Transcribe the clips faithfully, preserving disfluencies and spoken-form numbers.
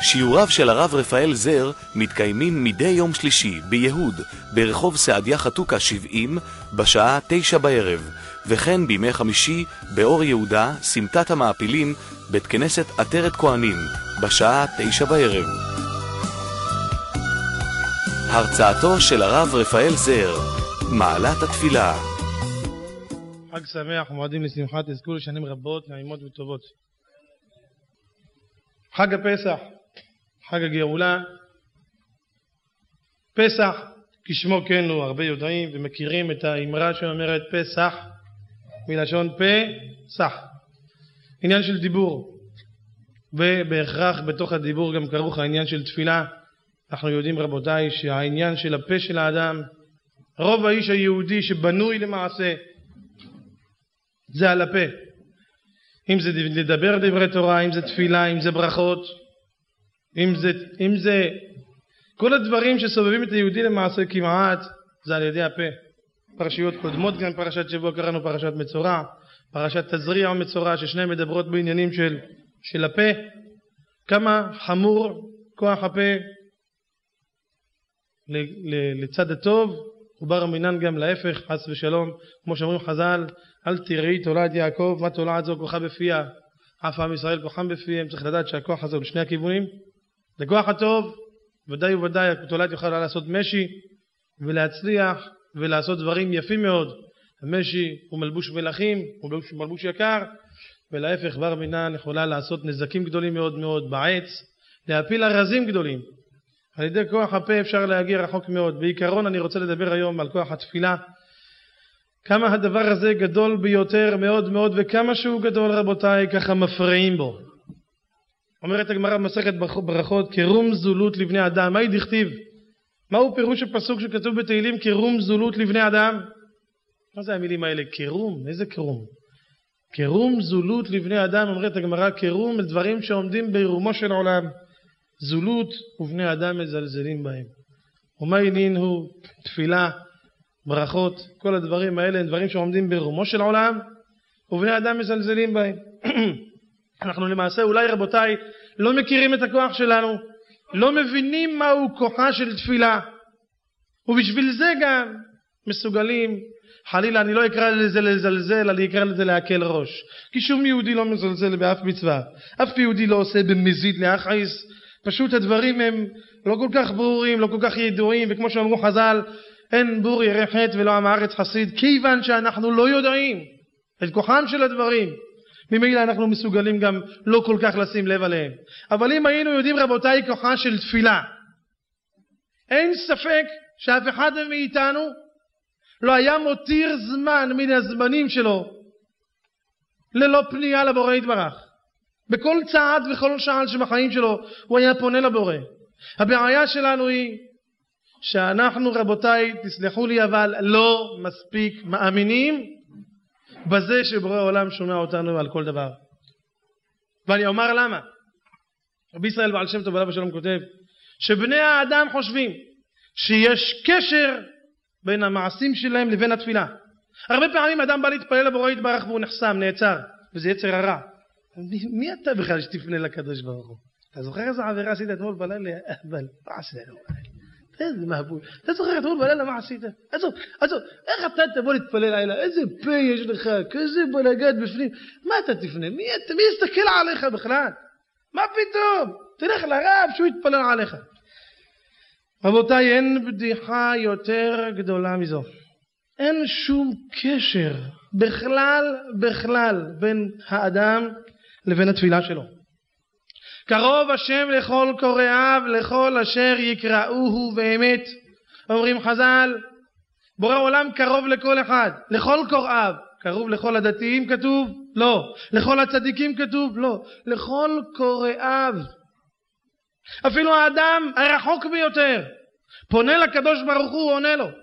שיעוריו של הרב רפאל זר מתקיימים מדי יום שלישי ביהוד ברחוב סעדיה חתוקה שבעים בשעה תשע בערב, וכן בימי חמישי באור יהודה סמטת המעפילים בית כנסת עטרת כהנים בשעה תשע בערב. הרצאתו של הרב רפאל זר, מעלת התפילה. חג שמח ומועדים לשמחה, תזכו לשנים רבות, נעימות וטובות. חג הפסח, חג הגאולה. פסח כשמו כן הוא, הרבה יודעים ומכירים את האמרה שאומרת פסח מלשון פסח, עניין של דיבור, ובהכרח בתוך הדיבור גם כרוך העניין של תפילה. אנחנו יודעים רבותיי שהעניין של הפה של האדם, רוב האיש היהודי שבנוי למעשה זה על הפה, אם זה לדבר דברי תורה, אם זה תפילה, אם זה ברכות, אם זה, אם זה כל הדברים שסובבים את היהודי למעשה כמעט זה על ידי הפה. פרשיות קודמות, גם פרשת שבוע קראנו פרשת מצורע, פרשת תזריע ומצורע, ששניהם מדברות בעניינים של, של הפה. כמה חמור כוח הפה לצד הטוב, ובר מינן גם להפך, חס ושלום, כמו שאומרים חז"ל, אל תראי תולעת יעקב, מה תולעת זו כוחה בפיה, אף עם ישראל כוחם בפיהם. צריך לדעת שהכוח הזה הוא לשני הכיוונים. לכוח הטוב ודאי וודאי התולעת יוכל לעשות משי ולהצליח ולעשות דברים יפים מאוד. המשי הוא מלבוש מלכים, הוא מלבוש, מלבוש יקר, ולהפך בר מינן יכולה לעשות נזקים גדולים מאוד מאוד בעץ, להפיל ארזים גדולים. על ידי כוח הפה אפשר להגיע רחוק מאוד. בעיקרון אני רוצה לדבר היום על כוח התפילה, כמה הדבר הזה גדול ביותר מאוד מאוד, וכמה שהוא גדול רבותיי ככה מפריעים בו. אומרת הגמרא במסכת ברכות, כרום זולות לבני אדם. מהי דכתיב? מהו פירוש הפסוק שכתוב בתהילים כרום זולות לבני אדם? מה זה המילים האלה? כרום? איזה כרום? כרום זולות לבני אדם. אומרת הגמרא, כרום דברים שעומדים ברומו של עולם, זולות ובני אדם מזלזלים בהם. ומה עניין הוא? תפילה, ברכות, כל הדברים האלה הם דברים שעומדים ברומו של עולם ובני אדם מזלזלים בהם. אנחנו למעשה אולי רבותיי לא מכירים את הכוח שלנו, לא מבינים מהו כוחה של תפילה, ובשביל זה גם מסוגלים, חלילה אני לא אקרא לזה לזלזל, אני אקרא לזה להקל ראש, כי שום יהודי לא מזלזל באף מצווה, אף יהודי לא עושה במזיד להכעיס. פשוט הדברים הם לא כל כך ברורים, לא כל כך ידועים, וכמו שאמרו חז"ל, אין בור ירא חטא ולא עם הארץ חסיד, כיוון שאנחנו לא יודעים את כוחם של הדברים, ממילא אנחנו מסוגלים גם לא כל כך לשים לב עליהם. אבל אם היינו יודעים רבותיי כוחה של תפילה, אין ספק שאף אחד מאיתנו לא היה מותיר זמן מן הזמנים שלו ללא פנייה לבורא יתברך. בכל צעד וכל שעל שבחיים שלו הוא היה פונה לבורא. הבעיה שלנו היא שאנחנו רבותיי, תסלחו לי, אבל לא מספיק מאמינים בזה שבורא העולם שומע אותנו על כל דבר. ואני אומר למה. רבי ישראל בעל שם טוב עליו השלום כותב שבני האדם חושבים שיש קשר בין המעשים שלהם לבין התפילה. הרבה פעמים אדם בא להתפלל לבורא יתברך והוא נחסם, נעצר, וזה יצר הרע. מי, מי אתה בכלל שתפנה לקדוש ברוך הוא? אתה זוכר איזה עבירה עשית אתמול בלילה? אבל מה עשית אתמול בלילה? איזה מהבול. אתה זוכר אתמול בלילה מה עשית? עזוב, עזוב, איך אתה תבוא להתפלל לילה? איזה פה יש לך, כזה בלגד בפנים. מה אתה תפנה? מי אתה? מי יסתכל עליך בכלל? מה פתאום? תלך לרב שהוא יתפלל עליך. רבותיי, אין בדיחה יותר גדולה מזו. אין שום קשר בכלל בכלל בין האדם לבין התפילה שלו. קרוב השם לכל קוראיו, לכל אשר יקראוהו באמת. אומרים חז"ל, בורא עולם קרוב לכל אחד, לכל קוראיו. קרוב לכל הדתיים כתוב? לא. לכל הצדיקים כתוב? לא. לכל קוראיו. אפילו האדם הרחוק ביותר פונה לקדוש ברוך הוא, עונה לו.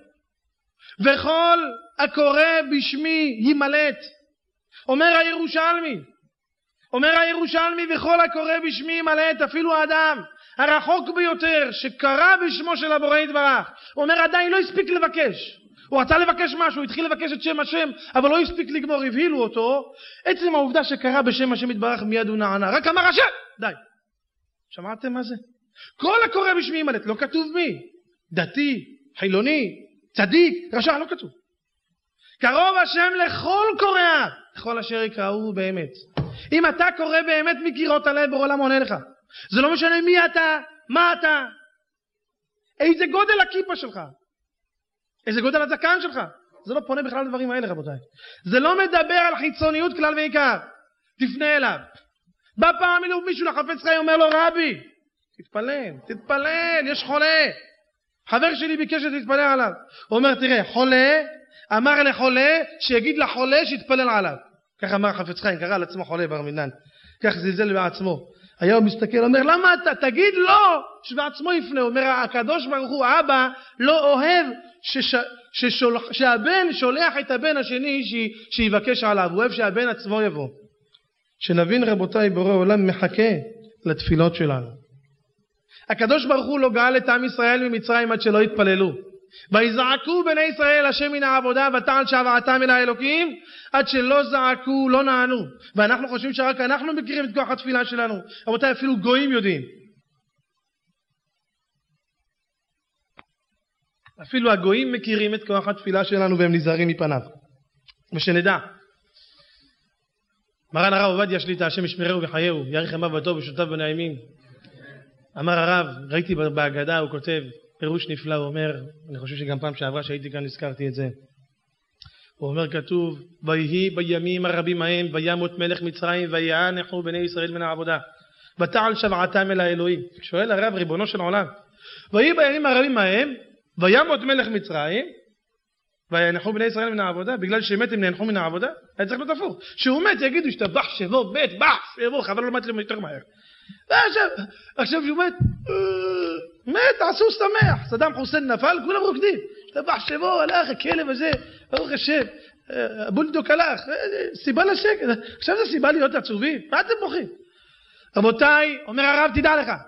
וכל הקורא בשמי ימלט. אומר הירושלמי, אומר הירושלמי וכל הקורא בשמי ימלט. אפילו האדם הרחוק ביותר שקרא בשמו של הבורא יתברך, אומר עדיין לא הספיק לבקש, הוא רצה לבקש משהו, התחיל לבקש את שם השם אבל לא הספיק לגמור, הבהילו אותו. עצם העובדה שקרא בשם השם יתברך מיד הוא נענה, רק אמר השם, די. שמעתם מה זה? כל הקורא בשמי ימלט, לא כתוב מי. דתי, חילוני, צדיק, רשע, לא כתוב. קרוב השם לכל קוראיו, לכל אשר יקראו באמת. אם אתה קורא באמת מקירות הלב, בורא עולם עונה לך. זה לא משנה מי אתה, מה אתה, איזה גודל הכיפה שלך, איזה גודל הזקן שלך. זה לא פונה בכלל לדברים האלה, רבותיי. זה לא מדבר על חיצוניות כלל ועיקר. תפנה אליו. בא פעם מישהו לחפץ חיים, אומר לו, רבי, תתפלל, תתפלל, יש חולה. חבר שלי ביקש שתתפלל עליו. הוא אומר, תראה, חולה, אמר לחולה, שיגיד לחולה שיתפלל עליו. כך אמר חפץ חיים, קרא על עצמו חולה בר מינן. כך זלזל בעצמו. היה הוא מסתכל, אומר, למה אתה, תגיד לו, שבעצמו יפנה. הוא אומר, הקדוש ברוך הוא, האבא, לא אוהב שש... ששול... שהבן שולח את הבן השני ש... שיבקש עליו. הוא אוהב שהבן עצמו יבוא. שנבין רבותיי, בורא עולם מחכה לתפילות שלנו. הקדוש ברוך הוא לא גאל את עם ישראל ממצרים עד שלא יתפללו. ויזעקו בני ישראל השם מן העבודה ותעל שוועתם אל האלוקים, עד שלא זעקו לא נענו. ואנחנו חושבים שרק אנחנו מכירים את כוח התפילה שלנו. רבותיי, אפילו גויים יודעים. אפילו הגויים מכירים את כוח התפילה שלנו והם נזהרים מפניו. ושנדע, מרן הרב עובדיה שליט"א, השם ישמרהו וחייהו, יאריך ימיו בטוב ושנותיו בנעימים. אמר הרב, ראיתי בהגדה, הוא כותב פירוש נפלא, הוא אומר, אני חושב שגם פעם שעברה שהייתי כאן הזכרתי את זה. הוא אומר, כתוב, ויהי בימים הרבים ההם וימות מלך מצרים ויענחו בני ישראל מן העבודה ותעל שוועתם אל האלוהים. שואל הרב, ריבונו של עולם, ויהי בימים הרבים ההם וימות מלך מצרים ויענחו בני ישראל מן העבודה, בגלל שמת הם נענחו מן העבודה? היה צריך להיות הפוך. שהוא מת יגידו שתבח שבו, מת, בח שבו, חבל לא מת להם יותר מהר. ועכשיו, עכשיו שהוא מת, מת, עשו שמח. סדאם חוסיין נפל, כולם רוקדים. תבח שבו, הלך, הכלב הזה, ברוך השם, הבולדוק הלך, סיבה לשקט. עכשיו זה סיבה להיות עצובים? מה אתם בוכים? רבותיי, אומר הרב, תדע לך,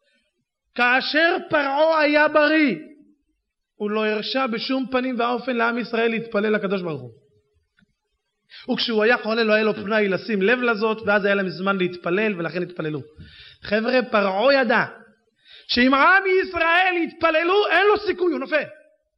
כאשר פרעה היה בריא, הוא לא הרשה בשום פנים ואופן לעם ישראל להתפלל לקדוש ברוך הוא. וכשהוא היה חולה לא היה לו פנאי לשים לב לזאת, ואז היה להם זמן להתפלל ולכן התפללו. חבר'ה, פרעה ידע שאם עם ישראל יתפללו אין לו סיכוי, הוא נופל.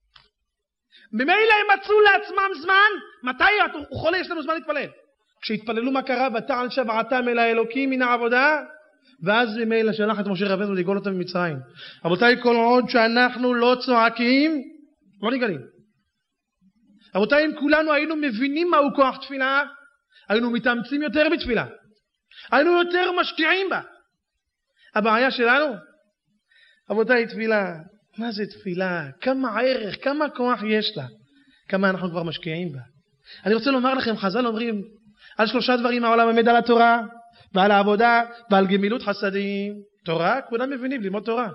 ממילא הם מצאו לעצמם זמן, מתי הוא חולה יש לנו זמן להתפלל? כשהתפללו מה קרה? ותעל שוועתם אל האלוקים מן העבודה, ואז ממילא שלח את משה רבנו לגאול אותם ממצרים. רבותיי, כל עוד שאנחנו לא צועקים לא נגאלים. רבותיי, אם כולנו היינו מבינים מהו כוח תפילה, היינו מתאמצים יותר בתפילה, היינו יותר משקיעים בה. הבעיה שלנו, רבותיי, תפילה, מה זה תפילה? כמה ערך, כמה כוח יש לה, כמה אנחנו כבר משקיעים בה. אני רוצה לומר לכם, חז"ל אומרים על שלושה דברים העולם עומד, על התורה ועל העבודה ועל גמילות חסדים. תורה, כולם מבינים, ללמוד תורה.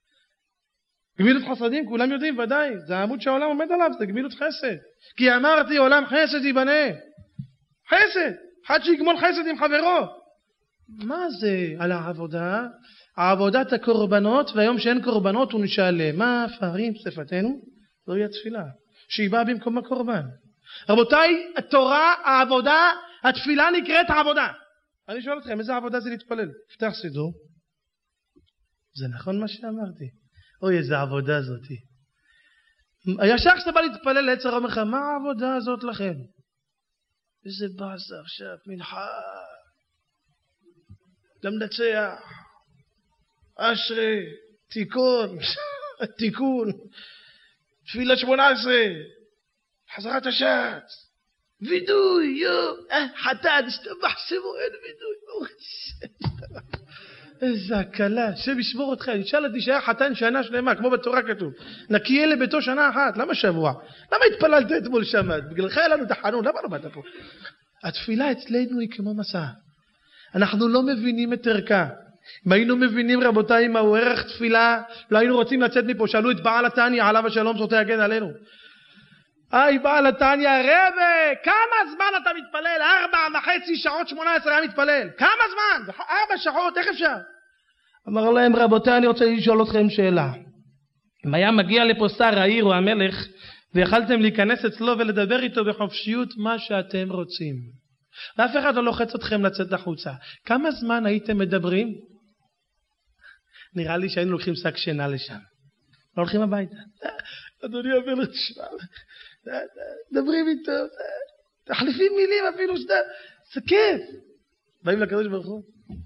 גמילות חסדים, כולם יודעים, ודאי, זה העמוד שהעולם עומד עליו, זה גמילות חסד. כי אמרתי, עולם חסד ייבנה. חסד, אחד שיגמול חסד עם חברו. מה זה על העבודה? העבודת הקורבנות, והיום שאין קורבנות הוא נשאל, מה פרים שפתנו? זוהי התפילה, שהיא באה במקום הקורבן. רבותיי, התורה, העבודה, התפילה נקראת העבודה. אני שואל אתכם, איזה עבודה זה להתפלל? פתח סידור. זה נכון מה שאמרתי? אוי, איזה עבודה זאתי. ישר כשאתה בא להתפלל לעצר אומר לך, מה העבודה הזאת לכם? איזה באסה עכשיו, מנחה, למנצח, אשרי, תיקון, תיקון, תפילה שמונה עשרה, חזרת השעת, וידוי, יו, חתן, שתבח שמו, אין וידוי, איזה הקלה, שם ישמור אותך. נשאל אותי שהיה חתן שנה שלמה, כמו בתורה כתוב, נקיה לביתו שנה אחת. למה שבוע? למה התפללת אתמול שמת? בגללך היה לנו תחנון, למה לא באת פה? התפילה אצלנו היא כמו מסע, אנחנו לא מבינים את ערכה. אם היינו מבינים רבותיי מהו ערך תפילה, לא היינו רוצים לצאת מפה. שאלו את בעל התניא עליו השלום, זכותו יגן עלינו, היי בעל התניא, רבי, כמה זמן אתה מתפלל? ארבע וחצי שעות, שמונה עשרה היה מתפלל. כמה זמן? ארבע שעות, איך אפשר? אמר להם, רבותיי, אני רוצה לשאול אתכם שאלה. אם היה מגיע לפה שר העיר או המלך, ויכלתם להיכנס אצלו ולדבר איתו בחופשיות מה שאתם רוצים, ואף אחד לא לוחץ אתכם לצאת החוצה, כמה זמן הייתם מדברים? נראה לי שהיינו לוקחים שק שינה לשם. לא הולכים הביתה. אדוני אומר לו, תשמע, דברים איתו, תחליפים מילים אפילו שאתה, זה כיף. באים לקדוש ברוך הוא.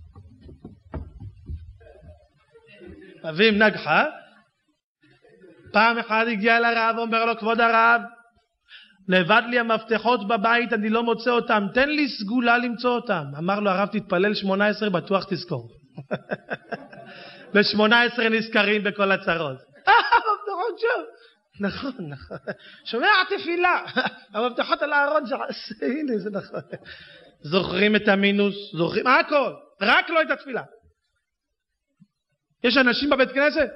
אביהם נגחה, פעם אחד הגיע לרב, אומר לו, כבוד הרב, לבד לי המפתחות בבית, אני לא מוצא אותם, תן לי סגולה למצוא אותם. אמר לו הרב, תתפלל שמונה עשרה, בטוח תזכור. ב-שמונה עשרה נזכרים בכל הצרות. אה, המפתחות שם. נכון, נכון. שומע תפילה. המפתחות על הארון, הנה זה נכון. זוכרים את המינוס, זוכרים, הכל, רק לא את התפילה. יש אנשים בבית כנסת?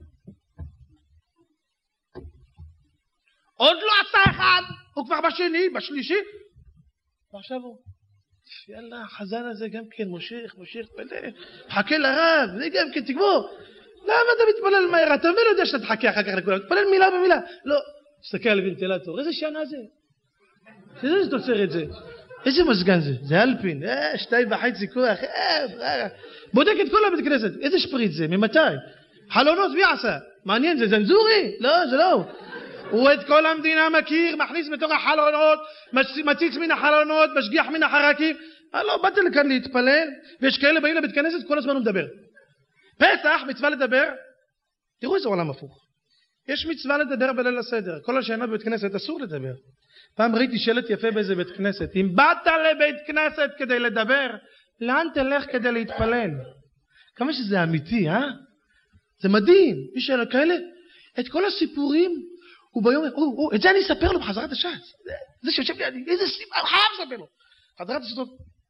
עוד לא עשה אחד, הוא כבר בשני, בשלישי. ועכשיו הוא, יאללה, החזן הזה גם כן מושך, מושך, פלא, חכה לרב, זה גם כן, תגבור. למה אתה מתפלל מהר? אתה לא יודע שאתה תחכה אחר כך לכולם, תתפלל מילה במילה. לא, תסתכל על ונטילטור, איזה שנה זה? איזה תוצר את זה? איזה מזגן זה? זה אלפין, אה, שתיים וחצי כוח, אה, בודק את כל הבית כנסת, איזה שפריץ זה? ממתי? חלונות, מי עשה? מעניין, זה זנזורי? לא, זה לא. הוא את כל המדינה מכיר, מכניס מתוך החלונות, מציץ מן החלונות, משגיח מן החרקים. אה, לא, באתי לכאן להתפלל, ויש כאלה באים לבית כנסת, כל הזמן הוא מדבר. פסח, מצווה לדבר, תראו איזה עולם הפוך. יש מצווה לדבר בליל הסדר, כל השנה בבית כנסת אסור לדבר. פעם ראיתי שלט יפה באיזה בית כנסת, אם באת לבית כנסת כדי לדבר, לאן תלך כדי להתפלל? כמה שזה אמיתי, אה? זה מדהים, יש כאלה, את כל הסיפורים, הוא ביום, או, או, את זה אני אספר לו בחזרת הש"ץ, זה שיושב לידי, איזה סיפור, אני חייב לספר לו, חזרת הש"ץ,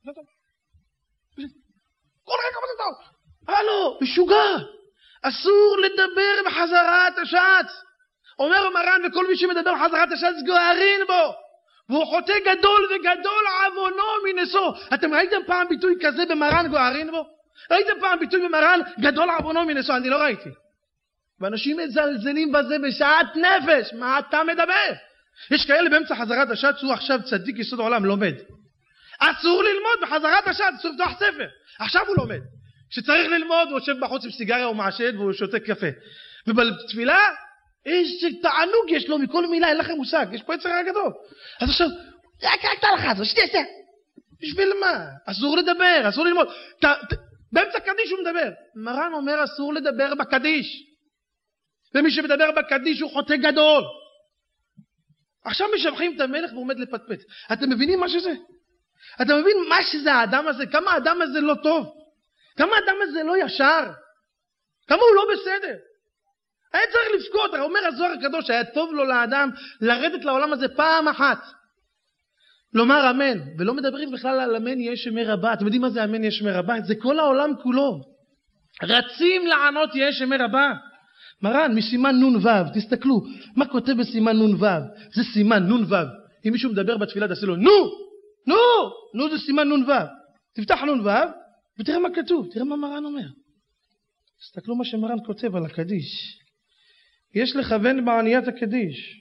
כל רגע מה זה טוב, הלו, משוגע, אסור לדבר בחזרת הש"ץ, אומר מרן וכל מי שמדבר בחזרת הש"ץ גוערין בו, והוא חוטא גדול וגדול עוונו מנשוא. אתם ראיתם פעם ביטוי כזה במרן גוערין בו? ראיתם פעם ביטוי במרן גדול עוונו מנשוא? אני לא ראיתי. ואנשים מזלזלים בזה בשעת נפש. מה אתה מדבר? יש כאלה באמצע חזרת הש"ץ, הוא עכשיו צדיק יסוד העולם, לומד. אסור ללמוד בחזרת הש"ץ, אסור לפתוח ספר. עכשיו הוא לומד. כשצריך ללמוד הוא יושב בחוץ עם סיגריה או מעשן והוא שותה קפה. ובתפילה איזה תענוג יש לו מכל מילה, אין לכם מושג, יש פה יצר הגדול. אז עכשיו, רק רק תלך את זה, שתהיה, שתהיה. בשביל מה? אסור לדבר, אסור ללמוד. ת, ת, באמצע קדיש הוא מדבר. מרן אומר אסור לדבר בקדיש. ומי שמדבר בקדיש הוא חוטא גדול. עכשיו משבחים את המלך ועומד לפטפט. אתם מבינים מה שזה? אתה מבין מה שזה האדם הזה? כמה האדם הזה לא טוב? כמה האדם הזה לא ישר? כמה הוא לא בסדר? היה צריך לבכות, אומר הזוהר הקדוש, היה טוב לו לאדם לרדת לעולם הזה פעם אחת. לומר אמן, ולא מדברים בכלל על אמן יש שמי רבה. אתם יודעים מה זה אמן יש שמי רבה? זה כל העולם כולו. רצים לענות יש שמי רבה. מרן, מסימן נון וו, תסתכלו, מה כותב בסימן נון וו? זה סימן נון וו. אם מישהו מדבר בתפילה, תעשה לו, נו, נו, נו זה סימן נון וו. תפתח נון וו, ותראה מה כתוב, תראה מה מרן אומר. תסתכלו מה שמרן כותב על הקדיש. יש לכוון בעניית הקדיש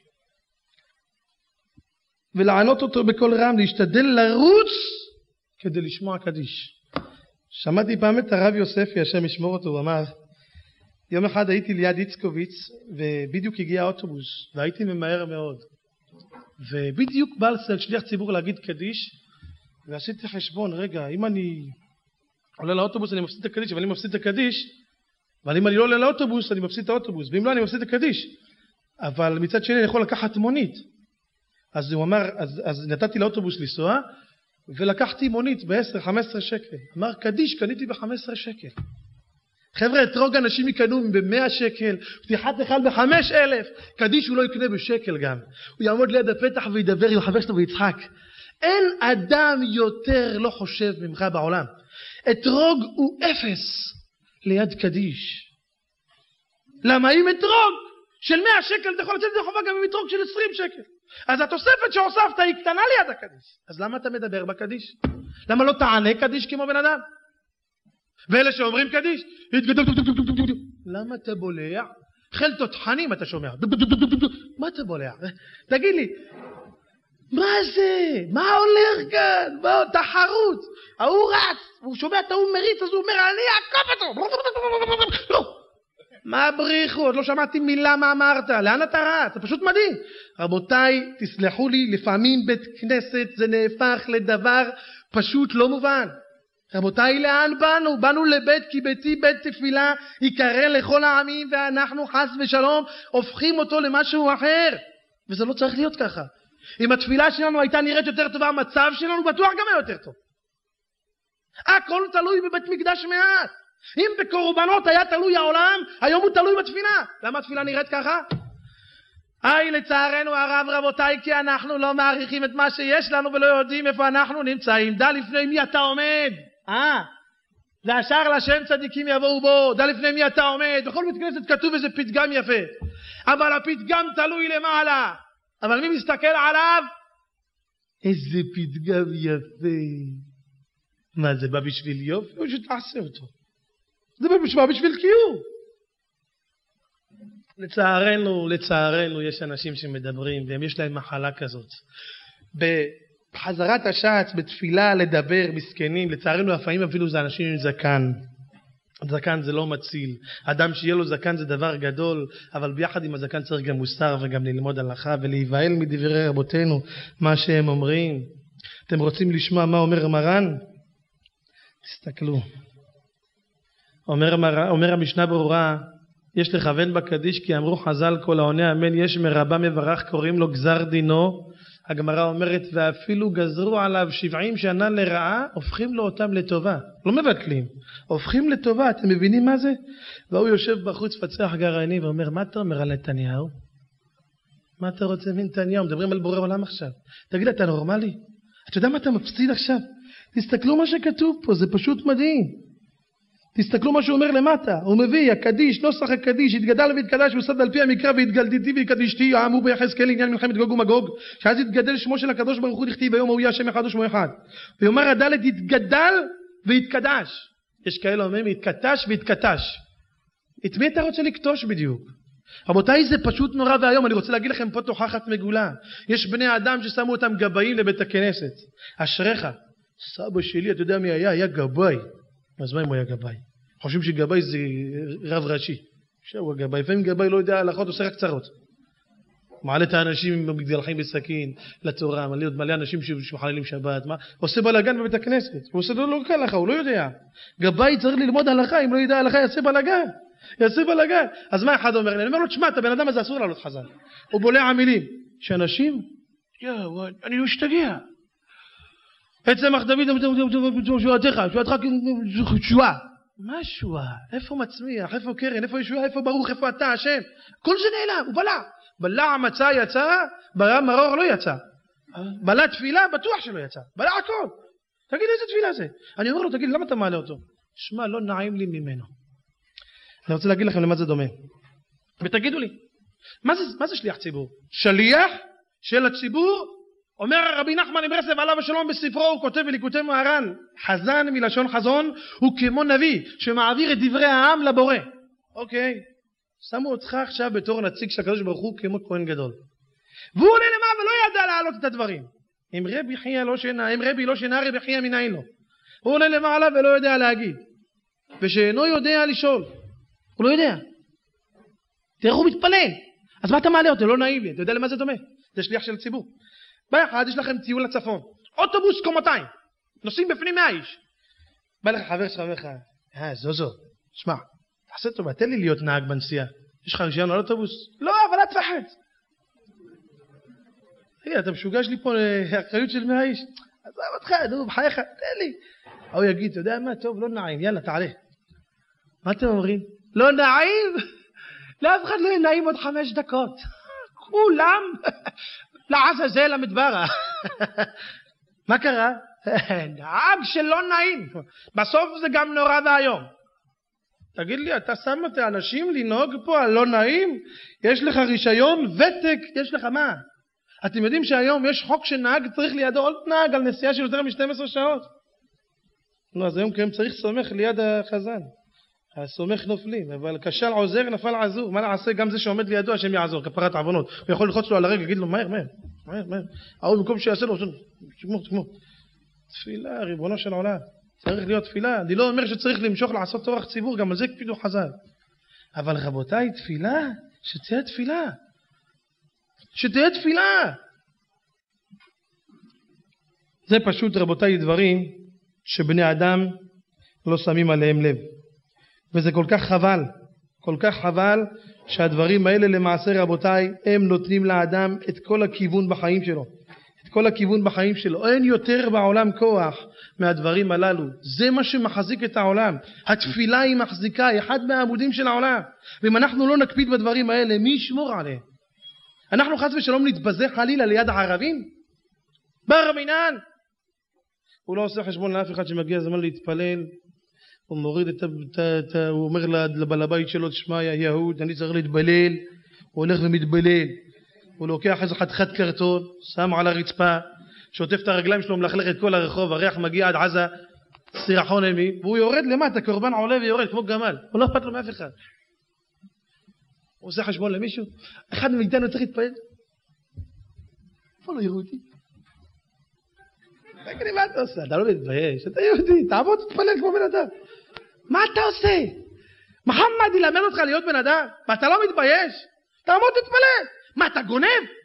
ולענות אותו בכל רם, להשתדל לרוץ כדי לשמוע קדיש. שמעתי פעם את הרב יוספי השם ישמור אותו, הוא אמר יום אחד הייתי ליד איצקוביץ ובדיוק הגיע האוטובוס והייתי ממהר מאוד ובדיוק בא שליח ציבור להגיד קדיש ועשיתי חשבון, רגע אם אני עולה לאוטובוס אני מפסיד את הקדיש, אבל אני מפסיד את הקדיש אבל אם אני לא עולה לאוטובוס, אני מפסיד את האוטובוס, ואם לא, אני מפסיד את הקדיש. אבל מצד שני, אני יכול לקחת מונית. אז הוא אמר, אז, אז נתתי לאוטובוס לנסוע, ולקחתי מונית ב-עשר חמש עשרה שקל. אמר, קדיש, קניתי ב-חמש עשרה שקל. חבר'ה, אתרוג אנשים יקנו ב-מאה שקל, פתיחת אחד ב-חמש אלף, קדיש הוא לא יקנה בשקל גם. הוא יעמוד ליד הפתח וידבר עם החבר שלו ויצחק. אין אדם יותר לא חושב ממך בעולם. אתרוג הוא אפס. ליד קדיש. למה אם אתרוג של מאה שקל אתה יכול לצאת את החובה גם עם אתרוג של עשרים שקל. אז התוספת שהוספת היא קטנה ליד הקדיש. אז למה אתה מדבר בקדיש? למה לא תענה קדיש כמו בן אדם? ואלה שאומרים קדיש, למה אתה בולע? חיל תותחנים אתה שומע. מה אתה בולע? תגיד לי, מה זה? מה הולך כאן? מה תחרות? ההוא רץ, הוא שומע את ההוא מריץ, אז הוא אומר, אני אעקוף אותו. מה הבריחו? עוד לא שמעתי מילה מה אמרת. לאן אתה רץ? זה פשוט מדהים. רבותיי, תסלחו לי, לפעמים בית כנסת זה נהפך לדבר פשוט לא מובן. רבותיי, לאן באנו? באנו לבית כי ביתי בית תפילה יקרא לכל העמים, ואנחנו חס ושלום הופכים אותו למשהו אחר. וזה לא צריך להיות ככה. אם התפילה שלנו הייתה נראית יותר טובה, המצב שלנו בטוח גם היה יותר טוב. הכל תלוי בבית מקדש מעט. אם בקורבנות היה תלוי העולם, היום הוא תלוי בתפילה. למה התפילה נראית ככה? היי, לצערנו הרב, רבותיי, כי אנחנו לא מעריכים את מה שיש לנו ולא יודעים איפה אנחנו נמצאים. דע לפני מי אתה עומד. אה, זה השער לשם צדיקים יבואו בו. דע לפני מי אתה עומד. בכל בית כנסת כתוב איזה פתגם יפה, אבל הפתגם תלוי למעלה. אבל מי מסתכל עליו? איזה פתגם יפה. מה זה בא בשביל יופי או שתעשה אותו? זה בא בשביל קיום. לצערנו, לצערנו יש אנשים שמדברים והם יש להם מחלה כזאת. בחזרת השץ, בתפילה לדבר, מסכנים, לצערנו לפעמים אפילו זה אנשים עם זקן. זקן זה לא מציל. אדם שיהיה לו זקן זה דבר גדול, אבל ביחד עם הזקן צריך גם מוסר וגם ללמוד הלכה ולהיבהל מדברי רבותינו, מה שהם אומרים. אתם רוצים לשמוע מה אומר מרן? תסתכלו. אומר, מר... אומר המשנה ברורה, יש לכוון בקדיש כי אמרו חז"ל כל העונה אמן יש מרבה מברך קוראים לו גזר דינו. הגמרא אומרת ואפילו גזרו עליו שבעים שנה לרעה, הופכים לו אותם לטובה, לא מבטלים, הופכים לטובה. אתם מבינים מה זה? והוא יושב בחוץ פצח גרעיני ואומר, מה אתה אומר על נתניהו? מה אתה רוצה מנתניהו? מדברים על בורא עולם עכשיו. תגיד, אתה נורמלי? אתה יודע מה אתה מפסיד עכשיו? תסתכלו מה שכתוב פה, זה פשוט מדהים. תסתכלו מה שהוא אומר למטה, הוא מביא הקדיש, נוסח הקדיש, התגדל והתקדש וסד על פי המקרא והתגלדתי והתקדישתי, האמור ביחזקאל לעניין מלחמת גוג ומגוג, שאז התגדל שמו של הקדוש ברוך הוא דכתיב ביום ההוא יהיה השם אחד ושמו אחד. ויאמר הדלת התגדל והתקדש. יש כאלה אומרים התקטש והתקטש. את מי אתה רוצה לקטוש בדיוק? רבותיי, זה פשוט נורא והיום. אני רוצה להגיד לכם פה תוכחת מגולה. יש בני אדם ששמו אותם גבאים לבית הכנסת. אשריך, סבא שלי, אתה יודע מי היה? היה גבאי. אז מה אם הוא היה גבאי? חושבים שגבאי זה רב ראשי. שהוא הגבאי, לפעמים גבאי לא יודע הלכות, עושה רק קצרות. מעלה את האנשים מגדלחים בסכין לתורה, מלא, מלא אנשים שמחללים שבת, מה? עושה בלגן בבית הכנסת. הוא עושה לא, לא כהלכה, הוא לא יודע. גבאי צריך ללמוד הלכה, אם לא יודע הלכה יעשה בלגן. יעשה בלגן. אז מה אחד אומר? אני אומר לו, תשמע, את הבן אדם הזה אסור לעלות חז"ל. הוא בולע המילים. שאנשים, יאו, אני משתגע. עצמך דוד שועתך, שועתך שועה. מה שועה? איפה מצמיח? איפה קרן? איפה ישועה? איפה ברוך? איפה אתה השם? כל זה נעלם, הוא בלע. בלע מצה יצא, בלע מרור לא יצא. בלע תפילה בטוח שלא יצא. בלע הכל. תגיד איזה תפילה זה? אני אומר לו, תגיד, למה אתה מעלה אותו? שמע, לא נעים לי ממנו. אני רוצה להגיד לכם למה זה דומה. ותגידו לי, מה זה, מה זה שליח ציבור? שליח של הציבור? אומר רבי נחמן מברסלב עליו השלום בספרו, הוא כותב בליקוטי מוהר"ן, חזן מלשון חזון הוא כמו נביא שמעביר את דברי העם לבורא. אוקיי, שמו אותך עכשיו בתור נציג של הקדוש ברוך הוא כמו כהן גדול, והוא עולה למה ולא ידע להעלות את הדברים. אם רבי חיה לא שינה, אם רבי לא שינה רבי חיה מנין לו. הוא עולה למעלה ולא יודע להגיד, ושאינו יודע לשאול, הוא לא יודע. תראה הוא מתפלל, אז מה אתה מעלה אותו? לא נעים לי. אתה יודע למה זה דומה? זה שליח של ציבור. ביחד יש לכם טיול לצפון, אוטובוס קומתיים, נוסעים בפנים מאה איש. בא לך חבר שלך ואומר לך, אה זוזו, שמע, תעשה טובה, תן לי להיות נהג בנסיעה. יש לך רישיון על אוטובוס? לא, אבל אל תפחד. תגיד, אתה משוגע שלי פה לאחריות של מאה איש? עזוב אותך, נו, בחייך, תן לי. הוא יגיד, אתה יודע מה, טוב, לא נעים, יאללה, תעלה. מה אתם אומרים? לא נעים? לאף אחד לא יהיה נעים עוד חמש דקות. כולם... לעזאזל למדברה. מה קרה? נהג שלא נעים. בסוף זה גם נורא והיום. תגיד לי, אתה שם את האנשים לנהוג פה על לא נעים? יש לך רישיון, ותק, יש לך מה? אתם יודעים שהיום יש חוק שנהג צריך לידו עוד נהג על נסיעה של יותר מ-שתים עשרה שעות? נו, אז היום כיום צריך סומך ליד החזן. הסומך נופלים, אבל כשל עוזר נפל עזור. מה נעשה? גם זה שעומד לידו השם יעזור, כפרת עוונות. הוא יכול ללחוץ לו על הרגל, יגיד לו מהר מהר, מהר, מהר. ההוא במקום שיעשה לו, תגמור, תגמור. תפילה, ריבונו של עולם. צריך להיות תפילה. אני לא אומר שצריך למשוך לעשות צורך ציבור, גם על זה הקפידו חז"ל. אבל רבותיי, תפילה, שתהיה תפילה. שתהיה תפילה. זה פשוט, רבותיי, דברים שבני אדם לא שמים עליהם לב. וזה כל כך חבל, כל כך חבל שהדברים האלה למעשה, רבותיי, הם נותנים לאדם את כל הכיוון בחיים שלו. את כל הכיוון בחיים שלו. אין יותר בעולם כוח מהדברים הללו. זה מה שמחזיק את העולם. התפילה היא מחזיקה, היא אחד מהעמודים של העולם. ואם אנחנו לא נקפיד בדברים האלה, מי ישמור עליהם? אנחנו חס ושלום נתבזה חלילה ליד הערבים? בר המינן! הוא לא עושה חשבון לאף אחד שמגיע זמן להתפלל. הוא מוריד את, את, את הוא אומר לבעל הבית שלו, תשמע יא יהוד, אני צריך להתבלל. הוא הולך ומתבלל. הוא לוקח איזה חתיכת קרטון, שם על הרצפה, שוטף את הרגליים שלו, מלכלך את כל הרחוב, הריח מגיע עד עזה, סירחון אימי, והוא יורד למטה, קורבן עולה ויורד כמו גמל. הוא לא אכפת לו מאף אחד. הוא עושה חשבון למישהו, אחד מאיתנו צריך להתפעל. איפה לא יהודי? תגיד לי, מה אתה עושה? אתה לא מתבייש, אתה יהודי, תעבוד תתפלל כמו בן אדם. מה אתה עושה? מחמד ילמד אותך להיות בן אדם, ואתה לא מתבייש? תעמוד תתפלל. מה, אתה גונב?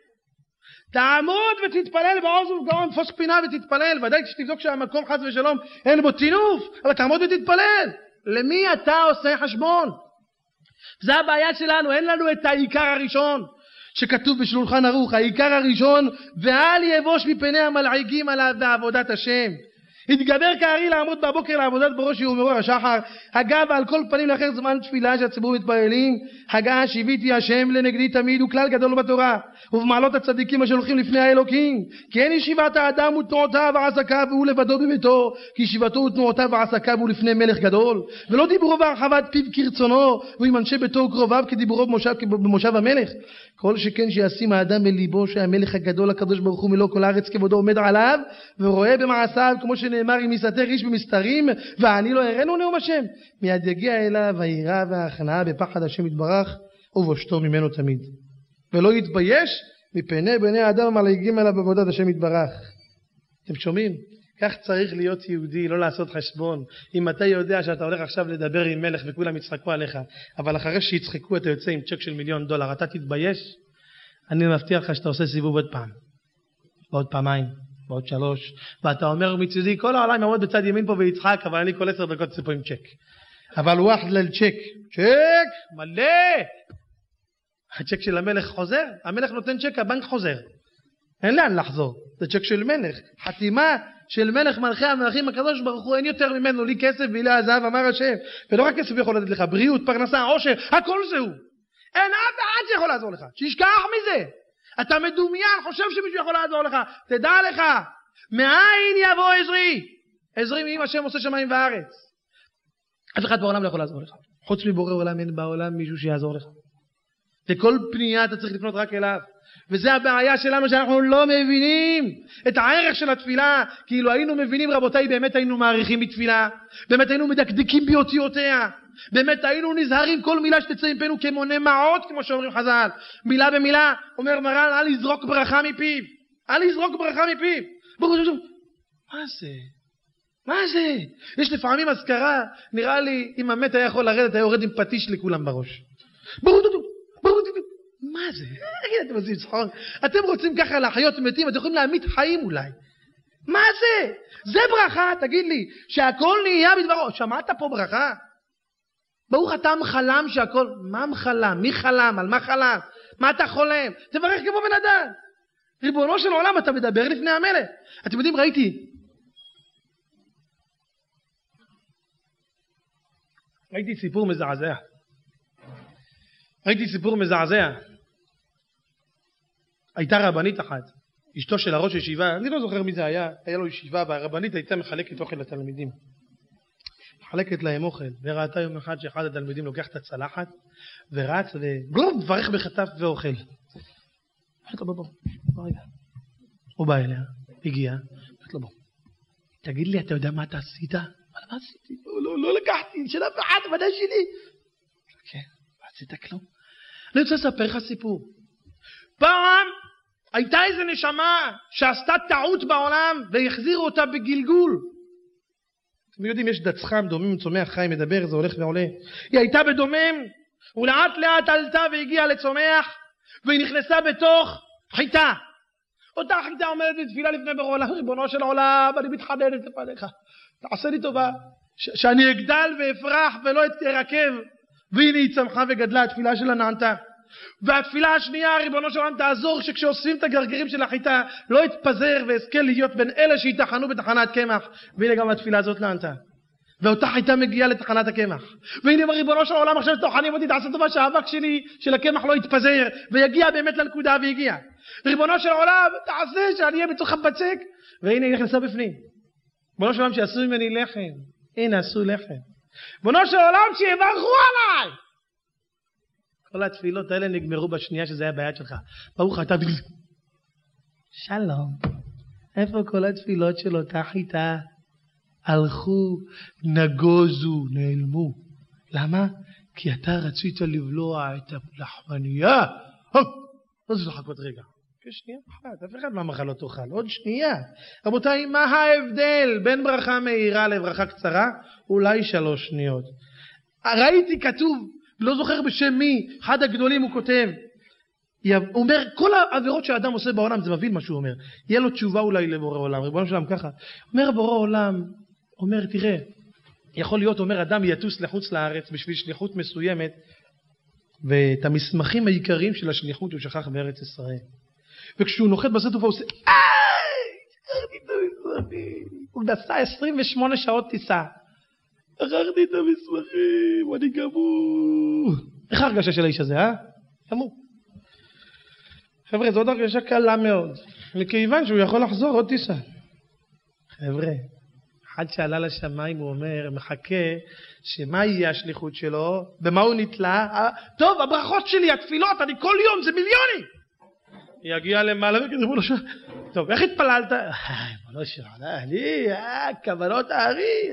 תעמוד ותתפלל בעוז ובגאון, תפוס פינה ותתפלל, ודאי שתבדוק שהמקום חס ושלום אין בו טינוף, אבל תעמוד ותתפלל. למי אתה עושה חשבון? זה הבעיה שלנו, אין לנו את העיקר הראשון שכתוב בשולחן ערוך, העיקר הראשון, ואל יבוש מפני המלעיגים עליו בעבודת השם. התגבר כארי לעמוד בבוקר לעבודת בראש ומרור השחר, הגה ועל כל פנים לאחר זמן תפילה שהציבור מתפללים, הגה שיביתי השם לנגדי תמיד, הוא כלל גדול בתורה ובמעלות הצדיקים אשר הולכים לפני האלוקים, כי אין ישיבת האדם ותנועותיו ועסקיו והוא לבדו בביתו, כי ישיבתו ותנועותיו ועסקיו הוא לפני מלך גדול, ולא דיברו בהרחבת פיו כרצונו ועם אנשי ביתו וקרוביו כדיבורו במושב, במושב המלך. כל שכן שישים האדם בליבו שהמלך הגדול הקדוש ברוך הוא מלוא כל הארץ כבודו עומד עליו ורואה במעשיו, כמו שנאמר אם יסתר איש במסתרים ואני לא אראנו נאום השם, מיד יגיע אליו היראה וההכנעה בפחד השם יתברך ובושתו ממנו תמיד, ולא יתבייש מפני בני האדם המלעיגים עליו בעבודת השם יתברך. אתם שומעים? כך צריך להיות יהודי, לא לעשות חשבון. אם אתה יודע שאתה הולך עכשיו לדבר עם מלך וכולם יצחקו עליך, אבל אחרי שיצחקו אתה יוצא עם צ'ק של מיליון דולר, אתה תתבייש? אני מבטיח לך שאתה עושה סיבוב עוד פעם, ועוד פעמיים, ועוד שלוש, ואתה אומר מצדי כל העולם יעמוד בצד ימין פה ויצחק, אבל אני כל עשר דקות יוצא פה עם צ'ק. אבל הוא אחלה לצ'ק, צ'ק מלא. הצ'ק של המלך חוזר, המלך נותן צ'ק, הבנק חוזר, אין לאן לחזור, זה צ'ק של מלך, חתימה של מלך מלכי המלכים הקדוש ברוך הוא, אין יותר ממנו, לי כסף ואלי הזהב אמר השם. ולא רק כסף יכול לתת לך, בריאות, פרנסה, עושר, הכל זהו. אין אף אחד שיכול לעזור לך, שישכח מזה. אתה מדומיין, חושב שמישהו יכול לעזור לך, תדע לך, מאין יבוא עזרי? עזרי מאם השם עושה שמיים וארץ. אף אחד בעולם לא יכול לעזור לך, חוץ מבורא עולם אין בעולם מישהו שיעזור לך. וכל פנייה אתה צריך לפנות רק אליו. וזה הבעיה שלנו, שאנחנו לא מבינים את הערך של התפילה. כאילו היינו מבינים, רבותיי, באמת היינו מעריכים בתפילה, באמת היינו מדקדקים באותיותיה, באמת היינו נזהרים כל מילה שתצא מפינו כמונה מעות, כמו שאומרים חז"ל, מילה במילה. אומר מרן, אל יזרוק ברכה מפיו, אל יזרוק ברכה מפיו. מה זה? מה זה? יש לפעמים אזכרה, נראה לי אם המת היה יכול לרדת היה יורד עם פטיש לכולם בראש. ברור דודו, ברור דודו. מה זה? אתם עושים צחוק? אתם רוצים ככה להחיות מתים, אתם יכולים להמית חיים אולי. מה זה? זה ברכה, תגיד לי, שהכל נהיה בדברו. שמעת פה ברכה? ברוך אתה מחלם שהכל, מה מחלם? מי חלם? על מה חלם? מה אתה חולם? תברך כמו בן אדם. ריבונו של עולם, אתה מדבר לפני המלך. אתם יודעים, ראיתי ראיתי סיפור מזעזע. ראיתי סיפור מזעזע. הייתה רבנית אחת, אשתו של הראש ישיבה, אני לא זוכר מי זה היה, היה לו ישיבה, והרבנית הייתה מחלקת אוכל לתלמידים. מחלקת להם אוכל, וראתה יום אחד שאחד התלמידים לוקח את הצלחת, ורץ וגלום, מברך בחטף ואוכל. אמרת לו בוא, בוא, בוא רגע. הוא בא אליה, הגיע, אמרת לו בוא. תגיד לי, אתה יודע מה אתה עשית? מה עשיתי? לא, לא לקחתי, של אף אחד, ודאי שלי. כן, לא עשית כלום. אני רוצה לספר לך סיפור. פעם הייתה איזה נשמה שעשתה טעות בעולם והחזירו אותה בגלגול. אתם יודעים, יש דץ חם, דומם, צומח, חי, מדבר, זה הולך ועולה. היא הייתה בדומם, ולאט לאט עלתה והגיעה לצומח, והיא נכנסה בתוך חיטה. אותה חיטה עומדת בתפילה לפני בורא עולם, ריבונו של העולם, אני מתחננת לפניך, תעשה לי טובה, ש- שאני אגדל ואפרח ולא אתרקב. והנה היא צמחה וגדלה, התפילה שלה נענתה. והתפילה השנייה, ריבונו של העולם, תעזור שכשאוספים את הגרגירים של החיטה לא יתפזר ואזכה להיות בין אלה שיתחנו בתחנת קמח. והנה גם התפילה הזאת נענתה, ואותה חיטה מגיעה לתחנת הקמח. והנה ריבונו של העולם, עכשיו טוחנים אותי, תעשה טובה שהאבק שלי של הקמח לא יתפזר ויגיע באמת לנקודה, והגיע. ריבונו של העולם, תעשה שאני אהיה בתוך הבצק. והנה היא נכנסה בפנים. ריבונו של העולם, שיעשו ממני לחם. הנה עשו לחם. ריבונו של העולם, שיברכו עליי. כל התפילות האלה נגמרו בשנייה שזה היה ביד שלך. ברוך אתה. שלום. איפה כל התפילות של אותה חיטה? הלכו, נגוזו, נעלמו. למה? כי אתה רצית לבלוע את הלחמניה. לא זה לחכות רגע. שנייה אחת, אף אחד מהמחל לא תאכל. עוד שנייה. רבותיי, מה ההבדל בין ברכה מהירה לברכה קצרה? אולי שלוש שניות. ראיתי כתוב, לא זוכר בשם מי, אחד הגדולים הוא כותב, הוא אומר, כל העבירות שהאדם עושה בעולם, זה מבין מה שהוא אומר, יהיה לו תשובה אולי לבורא עולם. ריבונו של עולם ככה, אומר בורא עולם, אומר תראה, יכול להיות, אומר אדם יטוס לחוץ לארץ בשביל שליחות מסוימת, ואת המסמכים העיקריים של השליחות הוא שכח בארץ ישראל. וכשהוא נוחת בשדה תעופה הוא עושה, הוא נסע עשרים ושמונה שעות טיסה, שכחתי את המסמכים, אני גמור. איך הרגשה של האיש הזה, אה? גמור. חבר'ה, זו עוד הרגשה קלה מאוד, מכיוון שהוא יכול לחזור עוד טיסה. חבר'ה, אחד שעלה לשמיים הוא אומר, מחכה שמה יהיה השליחות שלו, במה הוא נתלה, טוב, הברכות שלי, התפילות, אני כל יום, זה מיליונים. יגיע למעלה וכזה, בוא לא שואל, טוב, איך התפללת? בוא לא שואל, אני, כוונות הארי,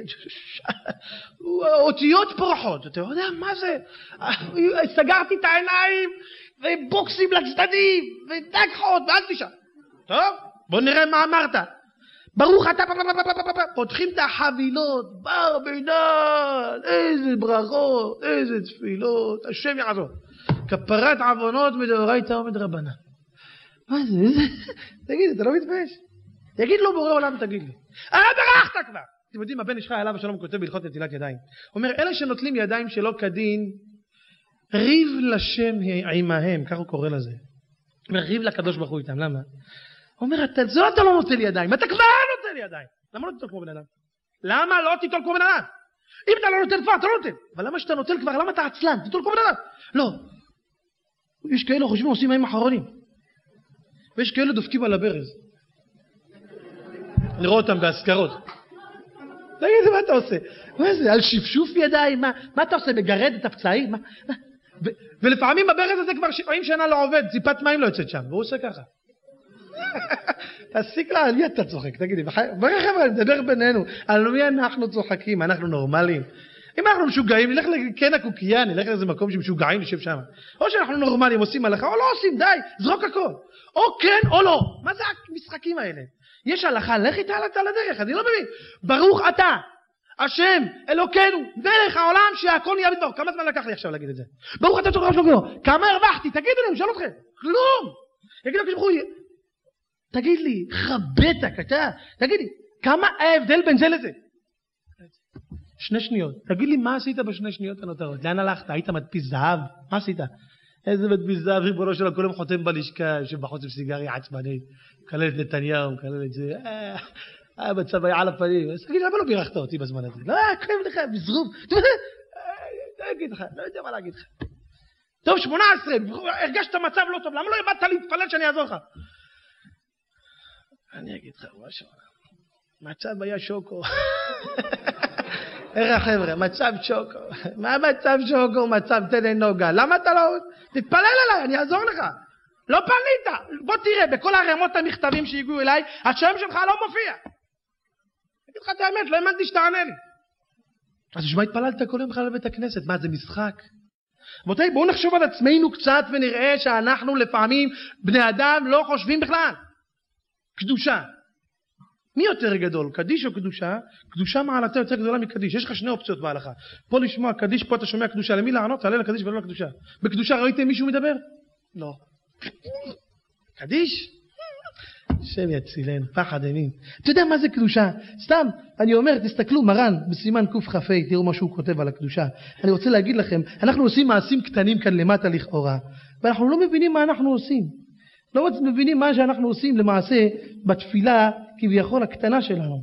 אותיות פורחות, אתה יודע מה זה? סגרתי את העיניים, ובוקסים לצדדים, ודגחות, ואל תשאל. טוב, בוא נראה מה אמרת. ברוך אתה, פותחים את החבילות, בר בינן, איזה ברכות, איזה תפילות, השם יעזור. כפרת עוונות מדאורייתא ומדרבנן. מה זה? תגיד, אתה לא מתבייש? תגיד לו בורא עולם, תגיד לי. אה, ברכת כבר! אתם יודעים, הבן איש חי עליו השלום כותב בהלכות נטילת ידיים. אומר, אלה שנוטלים ידיים שלא כדין, ריב לשם עמהם, כך הוא קורא לזה. אומר, ריב לקדוש ברוך הוא איתם, למה? אומר, זו אתה לא נוטל ידיים, אתה כבר נוטל ידיים. למה לא תיטול כמו בן אדם? למה לא תיטול כמו בן אדם? אם אתה לא נוטל כבר, אתה לא נוטל. אבל למה שאתה נוטל כבר, למה אתה עצלן? תיטול כמו בן אדם. לא. יש כאלה חושבים, עושים מים אחרונים. ויש כאלה דופקים על הברז. נראה אותם בהזכרות. תגיד, מה אתה עושה? מה זה? על שפשוף ידיים? מה, מה אתה עושה? מגרד את הפצעים? מה? ו- ולפעמים הברז הזה כבר שבעים שנה לא עובד, ציפת מים לא יוצאת שם, והוא עושה ככה. תסיק לה, על מי אתה צוחק? תגידי, בואי חבר'ה, נדבר בינינו, על מי אנחנו צוחקים? אנחנו נורמליים. אם אנחנו משוגעים, נלך לקן הקוקייה, נלך לאיזה מקום שמשוגעים, נשב שם. או שאנחנו נורמליים, עושים הלכה, או לא עושים, די, זרוק הכל. או כן או לא. מה זה המשחקים האלה? יש הלכה, לך איתה על הדרך, אני לא מבין. ברוך אתה, השם, אלוקינו, דרך העולם שהכל נהיה בדברו. כמה זמן לקח לי עכשיו להגיד את זה? ברוך אתה תורה שלו, כמה הרווחתי? תגידו לי, משאל אתכם. כלום. יגיד לו כשבחו, תגיד לי, חבטק, אתה, תגיד לי, כמה ההבדל בין זה לזה? שני שניות. תגיד לי, מה עשית בשני שניות הנותרות? לאן הלכת? היית מדפיס זהב? מה עשית? איזה מדפיס זהב, ריבונו שלו, כולם חותם בלשכה, יושב בחוץ עם סיגריה עצבנית, מקלל את נתניהו, מקלל את זה, אה, בצבא על הפנים. אז תגיד, למה לא בירכת אותי בזמן הזה? לא, קרב לך, בזרוב. תגיד לך, לא יודע מה להגיד לך. טוב, שמונה עשרה, הרגשת מצב לא טוב, למה לא הבאת להתפלל שאני אעזור לך? אני אגיד לך משהו. מצב היה שוקו. איך החבר'ה, מצב שוקו. מה מצב שוקו? מצב תן נוגה. למה אתה לא... תתפלל אליי, אני אעזור לך. לא פנית. בוא תראה, בכל הרמות המכתבים שהגיעו אליי, השם שלך לא מופיע. אגיד לך את האמת, לא האמנתי שתענה לי. אז שמה התפללת כל יום בכלל לבית הכנסת? מה, זה משחק? רבותיי, בואו נחשוב על עצמנו קצת ונראה שאנחנו לפעמים בני אדם לא חושבים בכלל. קדושה. מי יותר גדול, קדיש או קדושה? קדושה מעלתה יותר גדולה מקדיש. יש לך שני אופציות בהלכה. פה לשמוע קדיש, פה אתה שומע קדושה. למי לענות? תעלה לקדיש ולא לקדושה. בקדושה ראיתם מישהו מדבר? לא. קדיש? השם יצילנו, פחד אימים. אתה יודע מה זה קדושה? סתם, אני אומר, תסתכלו, מרן, בסימן קכ"ה, תראו מה שהוא כותב על הקדושה. אני רוצה להגיד לכם, אנחנו עושים מעשים קטנים כאן למטה לכאורה, ואנחנו לא מבינים מה אנחנו עושים. לא מבינים מה שאנחנו עושים למעשה בתפילה כביכול הקטנה שלנו.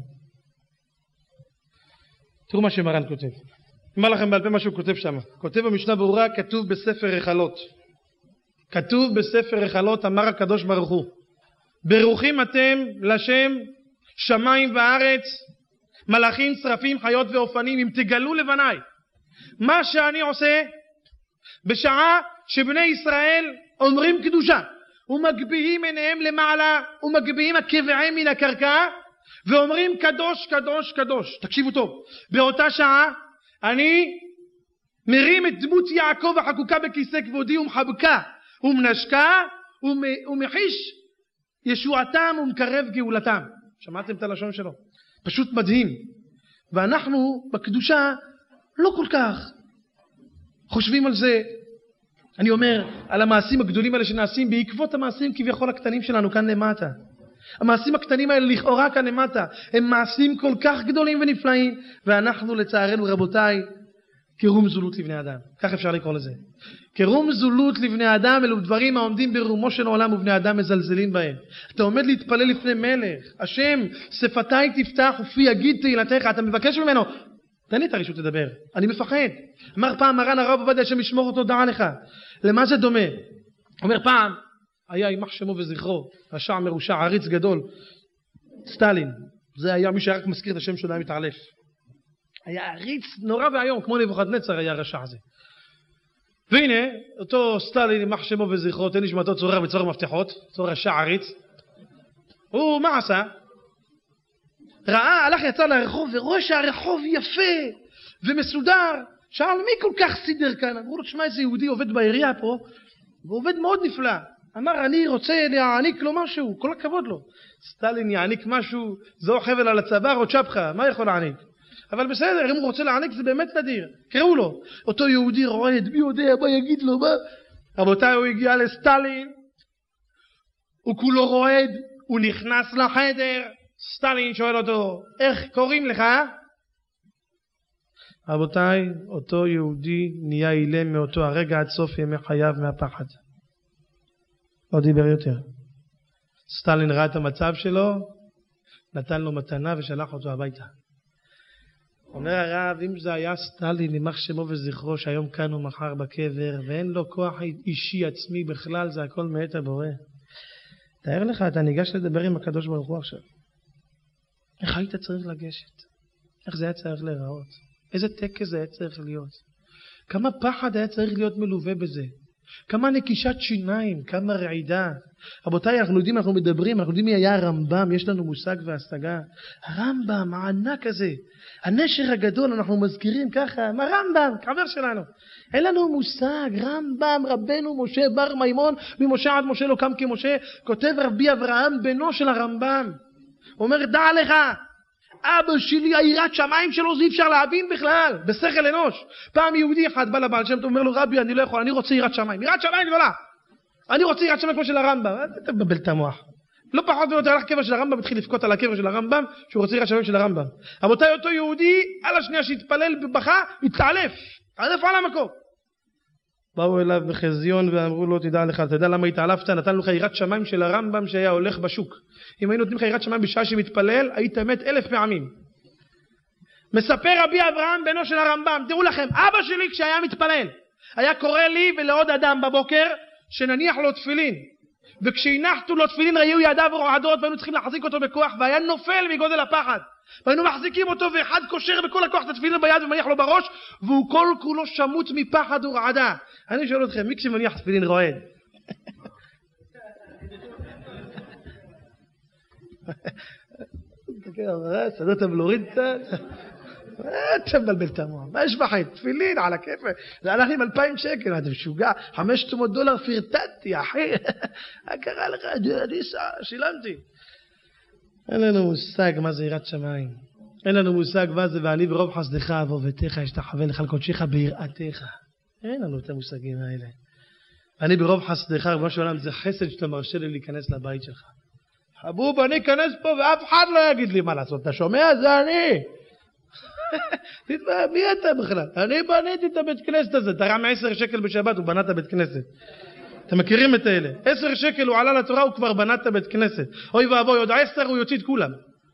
תראו מה שמרן כותב. אומר לכם בעל פה מה שהוא כותב שם. כותב במשנה ברורה, כתוב בספר רחלות. כתוב בספר רחלות, אמר הקדוש ברוך הוא, ברוכים אתם לשם שמיים וארץ, מלאכים, שרפים, חיות ואופנים, אם תגלו לבניי מה שאני עושה בשעה שבני ישראל אומרים קדושה ומגביהים עיניהם למעלה ומגביהים הקבעיהם מן הקרקע ואומרים קדוש קדוש קדוש. תקשיבו טוב, באותה שעה אני מרים את דמות יעקב החקוקה בכיסא כבודי ומחבקה ומנשקה ומחיש ישועתם ומקרב גאולתם. שמעתם את הלשון שלו? פשוט מדהים. ואנחנו בקדושה לא כל כך חושבים על זה. אני אומר על המעשים הגדולים האלה שנעשים בעקבות המעשים כביכול הקטנים שלנו כאן למטה. המעשים הקטנים האלה לכאורה כאן למטה הם מעשים כל כך גדולים ונפלאים, ואנחנו לצערנו רבותיי קרום זולות לבני אדם. כך אפשר לקרוא לזה. קרום זולות לבני אדם אלו דברים העומדים ברומו של העולם ובני אדם מזלזלים בהם. אתה עומד להתפלל לפני מלך, השם שפתיי תפתח ופי יגיד תהילתך, אתה מבקש ממנו, תן לי את הרשות לדבר, אני מפחד. אמר פעם מרן הרב עובדיה השם ישמור אותו דעה לך. למה זה דומה? אומר פעם היה יימח שמו וזכרו, רשע מרושע עריץ גדול, סטלין. זה היה מי שרק מזכיר את השם שלו היה מתעלף. היה עריץ נורא והיום, כמו נבוכדנצר היה הרשע הזה. והנה אותו סטלין יימח שמו וזכרו, תן נשמתו צורר וצורר מפתחות, צורר רשע עריץ. הוא מה עשה? ראה, הלך יצא לרחוב ורואה שהרחוב יפה ומסודר. שאל מי כל כך סידר כאן? אמרו לו תשמע, איזה יהודי עובד בעירייה פה ועובד מאוד נפלא. אמר אני רוצה להעניק לו משהו, כל הכבוד לו. סטלין יעניק משהו, זו חבל על הצוואר או צ'פחה, מה יכול להעניק? אבל בסדר, אם הוא רוצה להעניק זה באמת נדיר. קראו לו, אותו יהודי רועד, מי יודע מה יגיד לו, מה? רבותיי, הוא הגיע לסטלין, הוא כולו רועד, הוא נכנס לחדר, סטלין שואל אותו, איך קוראים לך? רבותיי, אותו יהודי נהיה אילם מאותו הרגע עד סוף ימי חייו מהפחד. לא דיבר יותר. סטלין ראה את המצב שלו, נתן לו מתנה ושלח אותו הביתה. אומר הרב, אם זה היה סטלין יימח שמו וזכרו שהיום כאן ומחר בקבר ואין לו כוח אישי עצמי בכלל, זה הכל מאת הבורא. תאר לך, אתה ניגש לדבר עם הקדוש ברוך הוא עכשיו. איך היית צריך לגשת? איך זה היה צריך להיראות? איזה טקס זה היה צריך להיות? כמה פחד היה צריך להיות מלווה בזה? כמה נקישת שיניים, כמה רעידה. רבותיי, אנחנו יודעים, אנחנו מדברים, אנחנו יודעים מי היה הרמב"ם, יש לנו מושג והשגה. הרמב"ם, הענק הזה, הנשר הגדול, אנחנו מזכירים ככה, מה רמב"ם, חבר שלנו. אין לנו מושג, רמב"ם, רבנו משה בר מימון, ממשה עד משה לא קם כמשה, כותב רבי אברהם בנו של הרמב"ם. אומר, דע לך, אבא שלי, היראת שמיים שלו, זה אי אפשר להבין בכלל, בשכל אנוש. פעם יהודי אחד בא לבעל שם, אומר לו, רבי, אני לא יכול, אני רוצה יראת שמיים. יראת שמיים גדולה. אני רוצה יראת שמיים כמו של הרמב"ם. אתה מבלבל את המוח. לא פחות ויותר הלך קבר של הרמב"ם, התחיל לבכות על הקבר של הרמב"ם, שהוא רוצה יראת שמיים של הרמב"ם. רבותיי, אותו יהודי, על השנייה שהתפלל בבכה, התעלף. התעלף על המקום. באו אליו בחזיון ואמרו לו, תדע לך, אתה יודע למה התעלפת? נתן לך יראת שמיים של הרמב"ם שהיה הולך בשוק. אם היינו נותנים לך יראת שמיים בשעה שמתפלל, היית מת אלף פעמים. מספר רבי אברהם בנו של הרמב"ם, תראו לכם, אבא שלי כשהיה מתפלל, היה קורא לי ולעוד אדם בבוקר שנניח לו תפילין, וכשהנחתו לו תפילין ראיו ידיו רועדות והיינו צריכים להחזיק אותו בכוח, והיה נופל מגודל הפחד, והיינו מחזיקים אותו ואחד קושר בכל הכוח את התפילין ביד ומניח לו בראש, והוא כל כולו שמות מפחד ורעדה. אני שואל אתכם, מי כשמניח תפילין רועד? שדות הבלורית קצת, אתה מבלבל את המוח, מה יש בחיים? תפילין על הכיפה, זה הלך לי עם אלפיים שקל, אתה משוגע, חמשת מאות דולר פרטטתי, אחי, מה קרה לך? אני שילמתי. אין לנו מושג מה זה יראת שמיים, אין לנו מושג מה זה ואני ברוב חסדך ועובדתך אשתחווה לך על קודשך ביראתך, אין לנו את המושגים האלה. אני ברוב חסדך, ריבונו של עולם, זה חסד שאתה מרשה לי להיכנס לבית שלך. חבוב, אני אכנס פה ואף אחד לא יגיד לי מה לעשות, אתה שומע? זה אני. מי אתה בכלל? אני בניתי את הבית כנסת הזה, תרם עשר שקל בשבת, הוא בנה את הבית כנסת. אתם מכירים את האלה? עשר שקל הוא עלה לתורה, הוא כבר בנה את הבית כנסת. אוי ואבוי, עוד עשר הוא יוציא את כולם.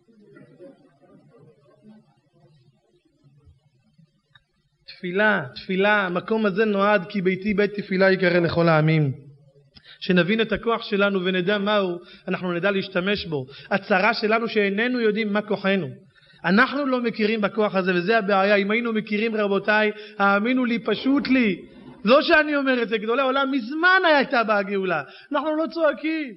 תפילה, תפילה, המקום הזה נועד כי ביתי בית תפילה יקרא לכל העמים. שנבין את הכוח שלנו ונדע מהו, אנחנו נדע להשתמש בו. הצרה שלנו שאיננו יודעים מה כוחנו. אנחנו לא מכירים בכוח הזה, וזה הבעיה. אם היינו מכירים, רבותיי, האמינו לי, פשוט לי. לא שאני אומר את זה, גדולי העולם מזמן הייתה בה הגאולה. אנחנו לא צועקים.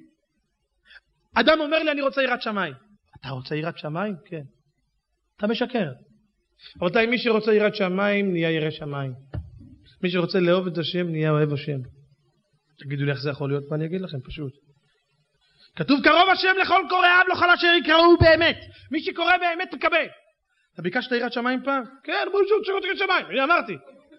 אדם אומר לי, אני רוצה יראת שמיים. אתה רוצה יראת שמיים? כן. אתה משקר. רבותיי, מי שרוצה יראת שמיים, נהיה ירא שמיים. מי שרוצה לאהוב את השם, נהיה אוהב השם. תגידו לי איך זה יכול להיות, ואני אגיד לכם פשוט. כתוב קרוב השם לכל קוראיו, לא כל אשר יקראו באמת. מי שקורא באמת מקבל. אתה ביקשת יראת שמיים פעם? כן, בואו שוב שרות יראת שמיים, אני אמרתי.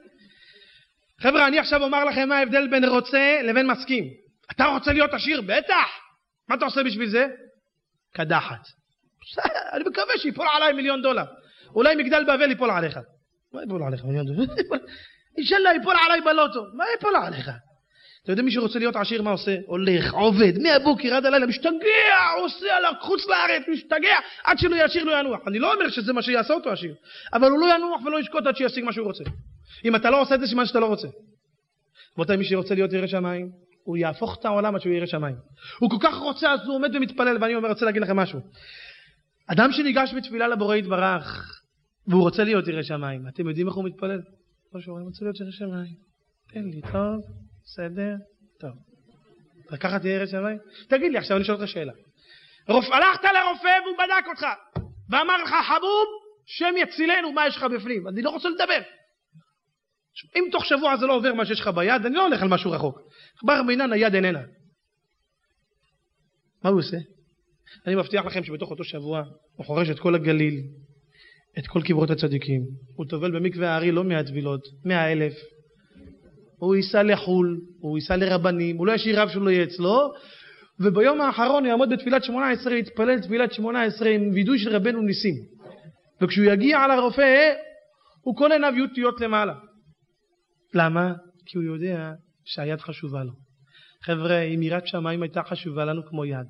חבר'ה, אני עכשיו אומר לכם מה ההבדל בין רוצה לבין מסכים. אתה רוצה להיות עשיר? בטח. מה אתה עושה בשביל זה? קדחת. אני מקווה שיפול עליי מיליון דולר. אולי מגדל בבל ייפול עליך. מה ייפול עליך מיליון דולר? אינשאללה ייפול עליי בלוטו. מה ייפול עליך? אתה יודע מי שרוצה להיות עשיר מה עושה? הולך, עובד, מהבוקר עד הלילה, משתגע, עושה על חוץ לארץ, משתגע, עד שלא ישיר לא ינוח. אני לא אומר שזה מה שיעשה אותו עשיר, אבל הוא לא ינוח ולא ישקוט עד שישיג מה שהוא רוצה. אם אתה לא עושה את זה, סימן שאתה לא רוצה. רבותיי, מי שרוצה להיות ירא שמיים, הוא יהפוך את העולם עד שהוא ירא שמיים. הוא כל כך רוצה, אז הוא עומד ומתפלל, ואני אומר, רוצה להגיד לכם משהו. אדם שניגש בתפילה לבורא יתברך, והוא רוצה להיות ירא שמיים, אתם יודעים איך הוא מתפלל? לא שהוא רוצה להיות ירא שמיים. תן לי, טוב, בסדר, טוב. וככה תהיה ירא שמיים? תגיד לי, עכשיו אני שואל אותך שאלה. הלכת לרופא והוא בדק אותך, ואמר לך, חבוב, שם יצילנו, מה יש לך בפנים? אני לא רוצה לדבר. אם תוך שבוע זה לא עובר מה שיש לך ביד, אני לא הולך על משהו רחוק. בר מינן היד איננה. מה הוא עושה? אני מבטיח לכם שבתוך אותו שבוע הוא חורש את כל הגליל, את כל קברות הצדיקים. הוא טובל במקווה הארי לא מאה טבילות, מאה אלף. הוא ייסע לחול, הוא ייסע לרבנים, הוא לא ישאיר רב שהוא לא יהיה אצלו, וביום האחרון הוא יעמוד בתפילת שמונה עשרה, יתפלל תפילת שמונה עשרה עם וידוי של רבנו ניסים. וכשהוא יגיע על הרופא, הוא כל עיניו יהיו תהיות למעלה. למה? כי הוא יודע שהיד חשובה לו. חבר'ה, אם יראת שמיים הייתה חשובה לנו כמו יד,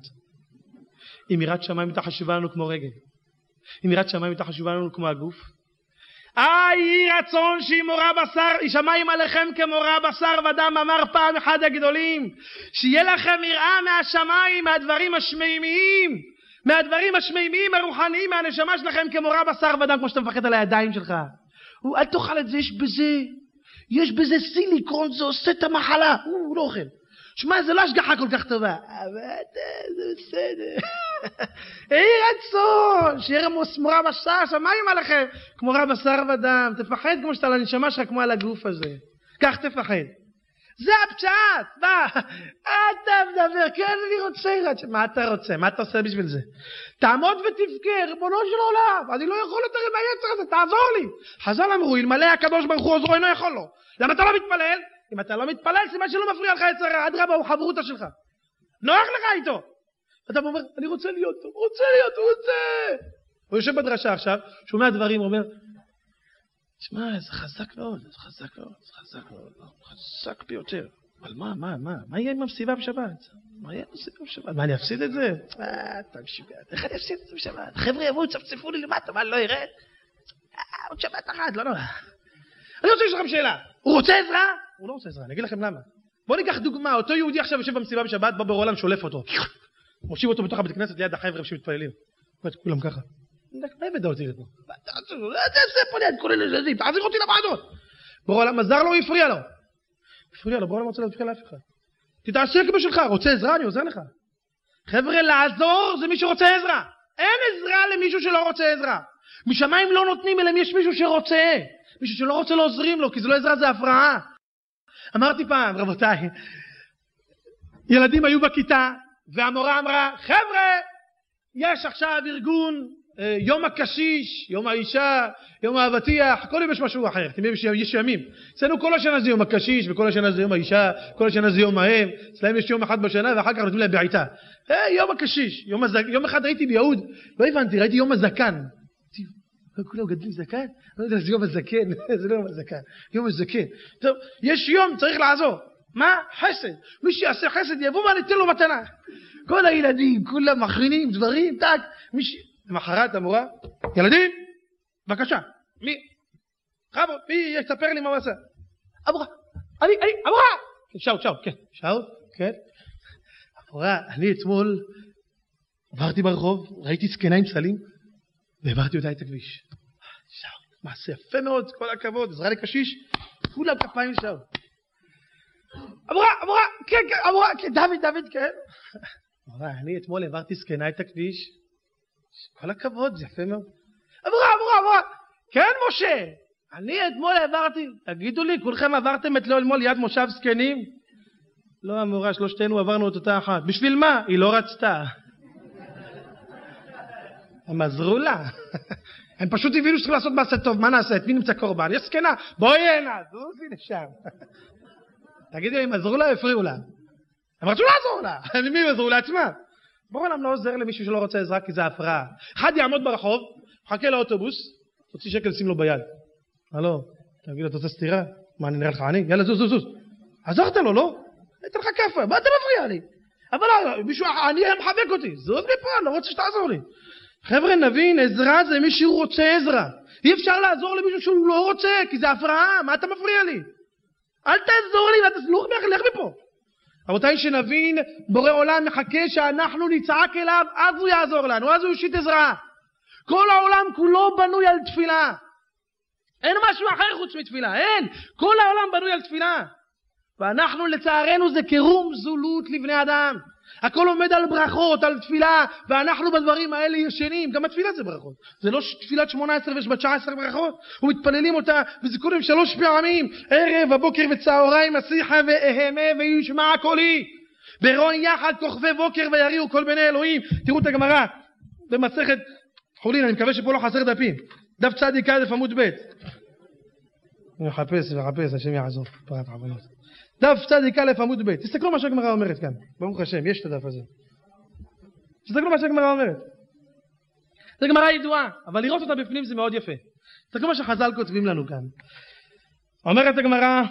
אם יראת שמיים הייתה חשובה לנו כמו רגל, אם יראת שמיים הייתה חשובה לנו כמו הגוף, אה, יהי רצון שימורא בשר, שמיים עליכם כמורא בשר ודם, אמר פעם אחד הגדולים, שיהיה לכם יראה מהשמיים, מהדברים השמימיים, מהדברים השמימיים הרוחניים, מהנשמה שלכם כמורא בשר ודם, כמו שאתה מפחד על הידיים שלך. אל תאכל את זה, יש בזה, יש בזה סיליקון, זה עושה את המחלה, הוא לא אוכל. שמע, זה לא השגחה כל כך טובה, אבל זה בסדר. יהי רצון, שיהיה מורא בשר, שמיים עליכם, כמו רע בשר ודם. תפחד כמו שאתה על הנשמה שלך, כמו על הגוף הזה. כך תפחד. זה הפשט. מה? אתה מדבר, כן, אני רוצה. מה אתה רוצה? מה אתה עושה בשביל זה? תעמוד ותבכה, ריבונו של עולם. אני לא יכול יותר עם היצר הזה, תעזור לי. חז"ל אמרו, אלמלא הקדוש ברוך הוא עוזרו, אינו יכול לו. למה אתה לא מתפלל? אם אתה לא מתפלל, סימן שלא מפריע לך יצר הרע, אדרבה, הוא חברותא שלך. נוח לך איתו. אתה אומר, אני רוצה להיות טוב, רוצה להיות, רוצה. הוא יושב בדרשה עכשיו, שומע דברים, הוא אומר, תשמע, זה חזק מאוד, זה חזק מאוד, זה חזק מאוד, חזק ביותר. אבל מה, מה, מה, מה יהיה עם המסיבה בשבת? מה יהיה עם המסיבה בשבת? מה, אני אפסיד את זה? אה, אתה משוגע, איך אני אפסיד את זה בשבת? חבר'ה יבואו, צפצפו לי למטה, מה, לא ירד? אה, עוד שבת אחת, לא נורא. אני רוצה לשאול לכם שאלה, הוא רוצה עזרה? הוא לא רוצה עזרה, אני אגיד לכם למה. בואו ניקח דוגמה, אותו יהודי עכשיו יושב במסיבה בשבת, בא ברולן, שולף אותו. מושיב אותו בתוך הבית כנסת ליד החבר'ה שמתפללים. כולם ככה. מה הבאת אותי לפה? תעשה פה ליד כל אלה לזים, תעזיר אותי לוועדות. ברולן מזר לו, הוא הפריע לו. הפריע לו, ברולן רוצה להפריע לאף אחד. תתעסק בשלך, רוצה עזרה, אני עוזר לך. חבר'ה, לעזור זה מי שרוצה עזרה. אין עזרה למישהו שלא רוצה עזרה. משמיים לא נותנים, אלא אם יש מישהו שרוצה. מישהו שלא רוצה לא עוזרים לו, כי זה לא עזרה, זה הפרעה. אמרתי פעם, רבותיי, ילדים היו בכיתה, והמורה אמרה, חבר'ה, יש עכשיו ארגון, יום הקשיש, יום האישה, יום האבטיח, כל יום יש משהו אחר, אתם יודעים יש ימים. אצלנו כל השנה זה יום הקשיש, וכל השנה זה יום האישה, כל השנה זה יום האם, אצלם יש יום אחד בשנה, ואחר כך נותנים להם בעיטה. היי, יום הקשיש, יום, הזק... יום אחד ראיתי ביהוד, לא הבנתי, ראיתי יום הזקן. כולם גדלים זקן? לא יודע, זה יום הזקן, זה לא יום הזקן, יום הזקן. טוב, יש יום, צריך לעזור. מה? חסד. מי שיעשה חסד יבוא וניתן לו מתנה. כל הילדים, כולם מכינים דברים, טק, מי ש... למחרת המורה, ילדים, בבקשה, מי? חבוד, מי יספר לי מה הוא עשה? המורה, אני, אני, המורה! שאול, שאול, כן, שאול, כן. המורה, אני אתמול עברתי ברחוב, ראיתי זקנה עם סלים, והעברתי אותה את הכביש. שאול, מעשה יפה מאוד, כל הכבוד, עזרה לקשיש, כולם כפיים שאול. המורה, המורה, כן, כן, המורה, כן, דוד, דוד, כן. המורה, אני אתמול העברתי זקנה את הכביש, כל הכבוד, זה יפה מאוד. עבורה, עבורה, עבורה. כן, משה, אני אתמול העברתי. תגידו לי, כולכם עברתם את לא אתמול ליד מושב זקנים? לא, המורה, שלושתנו עברנו את אותה אחת. בשביל מה? היא לא רצתה. הם עזרו לה. הם פשוט הבינו שצריך לעשות מעשה טוב. מה נעשה? את מי נמצא קורבן? יש זקנה. בואי הנה, זוזי לשם. תגידו, הם עזרו לה או הפריעו לה? הם רצו לעזור לה. למי הם עזרו לעצמם? בורא עולם לא עוזר למישהו שלא רוצה עזרה כי זה הפרעה. אחד יעמוד ברחוב, חכה לאוטובוס, תוציא שקל שים לו ביד. הלו, תגיד לו, אתה רוצה סתירה? מה, אני נראה לך עני? יאללה, זוז, זוז, זוז. עזרת לו, לא? הייתה לך כפה, מה אתה מפריע לי? אבל לא, מישהו עני היה מחבק אותי. זוז מפה, אני לא רוצה שתעזור לי. חבר'ה, נבין, עזרה זה מישהו רוצה עזרה. אי אפשר לעזור למישהו שהוא לא רוצה, כי זה הפרעה. מה אתה מפריע לי? אל תעזור לי, ואתה לא לך מפה. רבותיי, שנבין, בורא עולם מחכה שאנחנו נצעק אליו, אז הוא יעזור לנו, אז הוא יושיט עזרה. כל העולם כולו בנוי על תפילה. אין משהו אחר חוץ מתפילה, אין. כל העולם בנוי על תפילה. ואנחנו לצערנו זה קירום זולות לבני אדם. הכל עומד על ברכות, על תפילה, ואנחנו בדברים האלה ישנים. גם התפילה זה ברכות. זה לא תפילת שמונה עשרה ויש בה תשע עשרה ברכות. ומתפללים אותה, וזה קוראים שלוש פעמים. ערב, הבוקר וצהריים, השיחה ואהמה וישמע קולי. ברון יחד כוכבי בוקר ויריעו כל בני אלוהים. תראו את הגמרא במסכת חולין, אני מקווה שפה לא חסר דפים. דף צדיק א' עמוד ב'. אני מחפש ומחפש, השם יעזור. פרט עוונות. דף צדיק א' עמוד ב'. תסתכלו מה שהגמרא אומרת כאן. ברוך השם, יש את הדף הזה. תסתכלו מה שהגמרא אומרת. זו גמרא ידועה, אבל לראות אותה בפנים זה מאוד יפה. תסתכלו מה שחז"ל כותבים לנו כאן. אומרת הגמרא,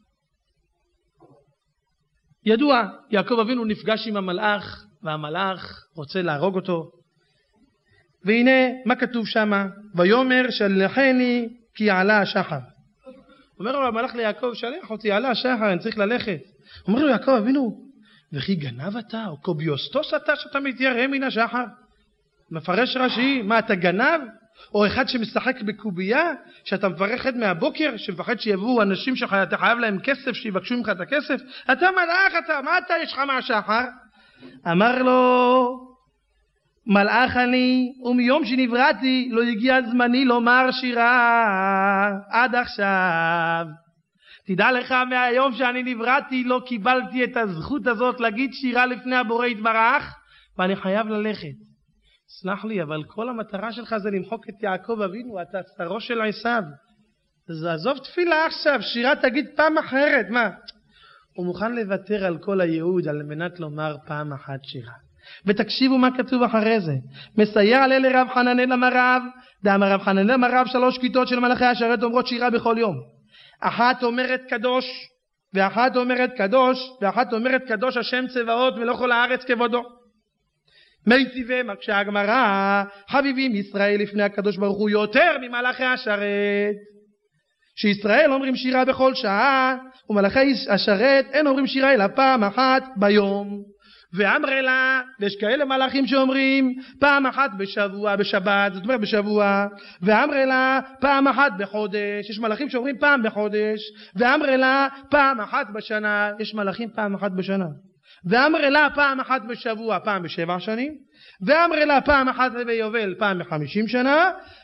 ידוע, יעקב אבינו נפגש עם המלאך, והמלאך רוצה להרוג אותו. והנה, מה כתוב שמה? ויאמר שלחני כי עלה השחר. אומר לו המלאך ליעקב, שלח אותי, עלה השחר, אני צריך ללכת. אומר לו יעקב אבינו, וכי גנב אתה, או קוביוסטוס אתה, שאתה מתיירא מן השחר? מפרש רש"י, מה אתה גנב? או אחד שמשחק בקובייה, שאתה מפרחת מהבוקר, שמפחד שיבואו אנשים שאתה חייב להם כסף, שיבקשו ממך את הכסף? אתה מלאך אתה, מה אתה יש לך מהשחר? אמר לו, מלאך אני, ומיום שנבראתי לא הגיע זמני לומר שירה עד עכשיו. תדע לך, מהיום שאני נבראתי לא קיבלתי את הזכות הזאת להגיד שירה לפני הבורא יתברך, ואני חייב ללכת. סלח לי, אבל כל המטרה שלך זה למחוק את יעקב אבינו, אתה שרו של עשיו. אז עזוב תפילה עכשיו, שירה תגיד פעם אחרת, מה? הוא מוכן לוותר על כל הייעוד על מנת לומר פעם אחת שירה. ותקשיבו מה כתוב אחרי זה. מסייע עלה לרב חננאל אמר רב, דאמר רב חננאל אמר רב, שלוש כיתות של מלאכי השרת אומרות שירה בכל יום. אחת אומרת קדוש, ואחת אומרת קדוש, ואחת אומרת קדוש השם צבאות ולא כל הארץ כבודו. מי ציווה מקשה הגמרא, חביבים ישראל לפני הקדוש ברוך הוא יותר ממלאכי השרת. שישראל אומרים שירה בכל שעה, ומלאכי השרת אין אומרים שירה אלא פעם אחת ביום. ואמרי לה, ויש כאלה מלאכים שאומרים פעם אחת בשבוע, בשבת, זאת אומרת בשבוע. ואמרי לה פעם אחת בחודש, יש מלאכים שאומרים פעם בחודש. ואמרי לה פעם אחת בשנה, יש מלאכים פעם אחת בשנה. ואמרי לה פעם אחת בשבוע, פעם בשבע שנים. ואמרי לה פעם אחת ביובל, פעם בחמישים שנה.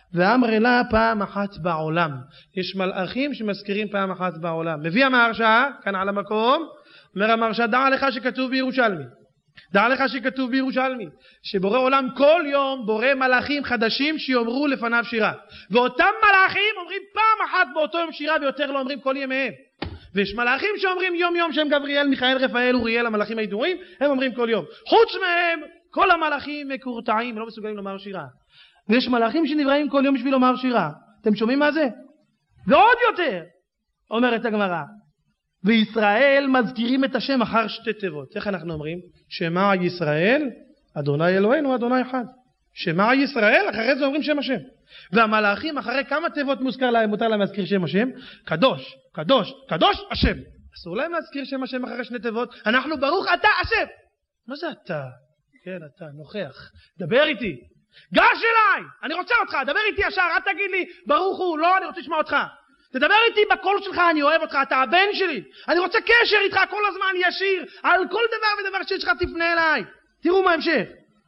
ואמר לה פעם אחת בעולם. יש מלאכים שמזכירים פעם אחת בעולם. מביא המהרש"א כאן על המקום, אומר המהרש"א, דע לך שכתוב בירושלמי, דע לך שכתוב בירושלמי שבורא עולם כל יום בורא מלאכים חדשים שיאמרו לפניו שירה, ואותם מלאכים אומרים פעם אחת באותו יום שירה ויותר לא אומרים כל ימיהם. ויש מלאכים שאומרים יום יום, שהם גבריאל, מיכאל, רפאל, אוריאל, המלאכים הידועים, הם אומרים כל יום. חוץ מהם כל המלאכים מקורטעים ולא מסוגלים לומר שירה. ויש מלאכים שנבראים כל יום בשביל לומר שירה. אתם שומעים מה זה? ועוד יותר אומרת הגמרא, וישראל מזכירים את השם אחר שתי תיבות. איך אנחנו אומרים? שמע ישראל אדוני אלוהינו אדוני אחד. שמע ישראל, אחרי זה אומרים שם השם. והמלאכים אחרי כמה תיבות מוזכר להם, מותר להם להזכיר שם השם? קדוש, קדוש, קדוש השם. אסור להם להזכיר שם השם אחרי שני תיבות. אנחנו ברוך אתה השם. מה זה אתה? כן, אתה נוכח, דבר איתי, גש אליי, אני רוצה אותך, דבר איתי ישר, אל תגיד לי ברוך הוא, לא, אני רוצה לשמוע אותך, תדבר איתי בקול שלך, אני אוהב אותך, אתה הבן שלי, אני רוצה קשר איתך כל הזמן ישיר, על כל דבר ודבר שיש לך תפנה אליי. תראו מה המשך.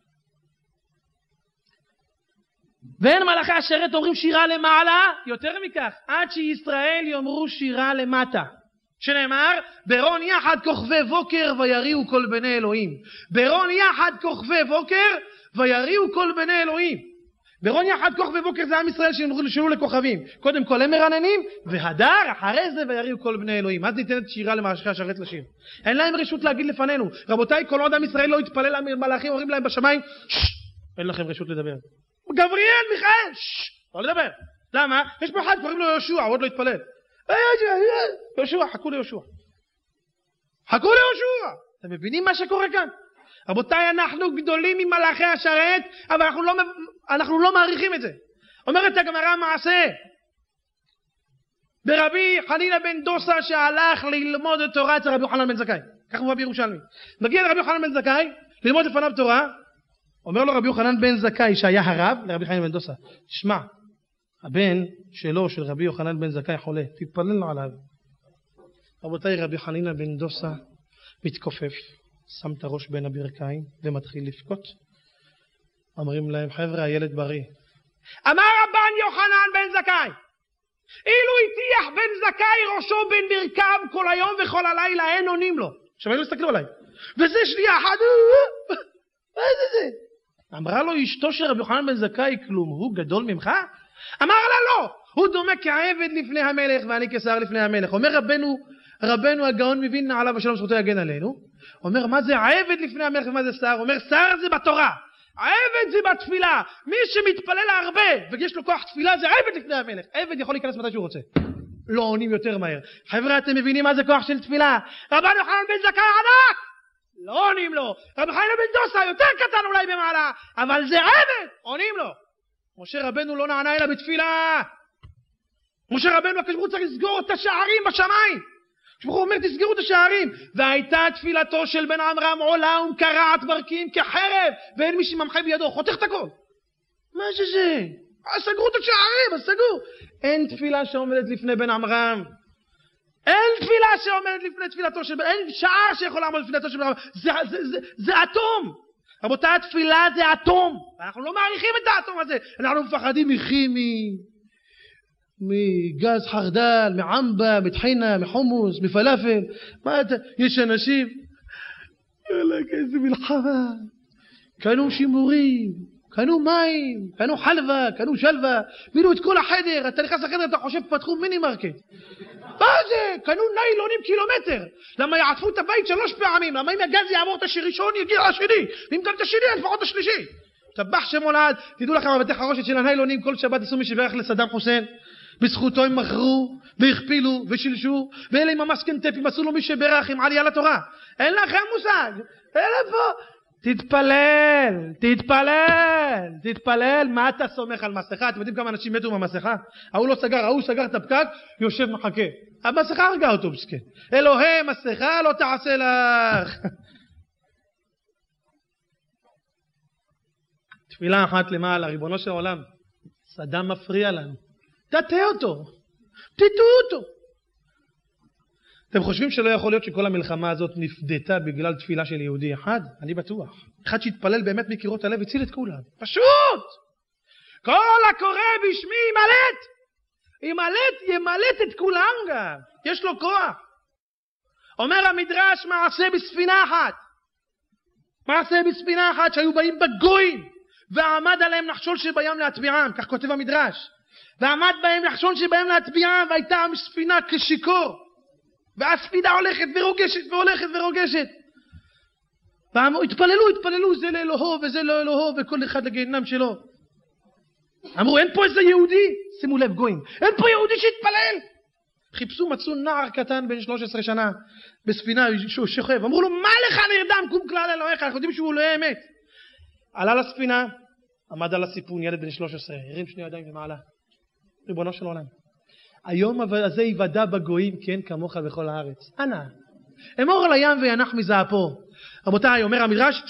ואין מלאכי השרת אומרים שירה למעלה, יותר מכך, עד שישראל יאמרו שירה למטה, שנאמר ברון יחד כוכבי בוקר ויריעו כל בני אלוהים. ברון יחד כוכבי בוקר ויריעו כל בני אלוהים. ברון יחד כוכבי בוקר זה עם ישראל שנשארו לכוכבים, קודם כל הם מרננים, והדר אחרי זה ויריעו כל בני אלוהים. אז ניתנת שירה למלאכי השרת לשיר. אין להם רשות להגיד לפנינו, רבותיי, כל עוד עם ישראל לא יתפלל, המלאכים אומרים להם בשמיים, אין לכם רשות לדבר. גבריאל, מיכאל, לא לדבר. למה? יש פה אחד קוראים לו יהושע, עוד לא יתפלל. יהושע, חכו ליהושע, חכו ליהושע. אתם מבינים מה שקורה כאן? רבותיי, אנחנו גדולים ממלאכי השרת, אבל אנחנו לא, אנחנו לא מעריכים את זה. אומרת הגמרא מעשה ברבי חנינא בן דוסה שהלך ללמוד את תורה אצל רבי יוחנן בן זכאי, כך הוא בירושלמי. מגיע לרבי יוחנן בן זכאי ללמוד לפניו תורה, אומר לו רבי יוחנן בן זכאי שהיה הרב לרבי חנינא בן דוסה, תשמע, הבן שלו של רבי יוחנן בן זכאי חולה, תתפלל עליו. רבותיי, רבי חנינא בן דוסה מתכופף, שם את הראש בין הברכיים ומתחיל לבכות. אומרים להם, חבר'ה, הילד בריא. אמר רבן יוחנן בן זכאי, אילו הטיח בן זכאי ראשו בין ברכיו כל היום וכל הלילה, אין עונים לו. עכשיו היינו הסתכלו עליי, וזה שנייה אחת, מה זה זה? אמרה לו אשתו של רבי יוחנן בן זכאי, כלום הוא גדול ממך? אמר לה לא, הוא דומה כעבד לפני המלך ואני כשר לפני המלך. אומר רבנו, רבנו הגאון מווילנה עליו השלום זכותו יגן עלינו, אומר מה זה עבד לפני המלך ומה זה שר? אומר שר זה בתורה, עבד זה בתפילה. מי שמתפלל הרבה ויש לו כוח תפילה זה עבד לפני המלך. עבד יכול להיכנס מתי שהוא רוצה, לא עונים יותר מהר. חבר'ה, אתם מבינים מה זה כוח של תפילה? רבן יוחנן בן זכאי ענק, לא עונים לו. רבי חנינא בן דוסה יותר קטן אולי במעלה, אבל זה עבד, עונים לו. משה רבנו לא נענה אלא בתפילה. משה רבנו הקדוש ברוך הוא צריך לסגור את השערים בשמיים. הקדוש ברוך הוא אומר תסגרו את השערים. והייתה תפילתו של בן עמרם עולה ומקרעת ברקים כחרב, ואין מי שממחה בידו, חותך את הכל. מה שזה? אז סגרו את השערים, אז סגרו. אין תפילה שעומדת לפני בן עמרם, אין תפילה שעומדת לפני תפילתו של בן, אין שער שיכול לעמוד לפני תפילתו של בן עמרם. זה, זה, זה, זה אטום. רבותיי, התפילה זה אטום, אנחנו לא מעריכים את האטום הזה. אנחנו מפחדים מכימי, מגז חרדל, מעמבה, מטחינה, מחומוס, מפלאפל. מה אתה, יש אנשים, אלק, איזה מלחמה, קנו שימורים, קנו מים, קנו חלבה, קנו שלווה, מילאו את כל החדר. אתה נכנס לחדר, אתה חושב פתחו מיני מרקט. מה זה? קנו ניילונים קילומטר. למה יעטפו את הבית שלוש פעמים? למה אם הגז יעבור את הראשון יגיע לשני, ואם גם את השני לפחות השלישי. טבח שמולד. תדעו לכם, בבתי חרושת של הניילונים כל שבת עשו משבח לסדאם חוסיין, בזכותו הם מכרו והכפילו ושילשו, ואלה עם המסקנטפים עשו לו מי שברך עם עלייה לתורה. אין לכם מושג. אלה פה תתפלל, תתפלל, תתפלל. מה אתה סומך על מסכה? אתם יודעים כמה אנשים מתו מהמסכה? ההוא לא סגר, ההוא סגר את הפקק, יושב מחכה. המסכה הרגה אותו מסכן. אלוהי מסכה לא תעשה לך. תפילה אחת למעלה, ריבונו של עולם, סדאם מפריע לנו, תטה אותו, תטעו אותו. אתם חושבים שלא יכול להיות שכל המלחמה הזאת נפדתה בגלל תפילה של יהודי אחד? אני בטוח. אחד שהתפלל באמת מקירות הלב הציל את כולם. פשוט! כל הקורא בשמי ימלט. ימלט, ימלט את כולם גם. יש לו כוח. אומר המדרש מעשה בספינה אחת. מעשה בספינה אחת שהיו באים בגויים ועמד עליהם נחשול שבים להטביעם, כך כותב המדרש. ועמד בהם נחשול שבהם להטביעם והייתה ספינה כשיקור. והספינה הולכת ורוגשת והולכת ורוגשת. והתפללו, התפללו, זה לאלוהו וזה לא אלוהו וכל אחד לגיהנם שלו. אמרו אין פה איזה יהודי, שימו לב גויים, אין פה יהודי שהתפלל. חיפשו, מצאו נער קטן בן שלוש עשרה שנה בספינה שהוא שוכב, אמרו לו מה לך נרדם, קום כלל אלוהיך, אנחנו יודעים שהוא לא אמת. עלה לספינה, עמד על הסיפון, ילד בן שלוש עשרה, הרים שני ידיים למעלה, ריבונו של עולם, היום הזה יוודע בגויים כי אין כמוך בכל הארץ, אנא אמור על הים וינח מזעפו. רבותיי, אומר המדרש,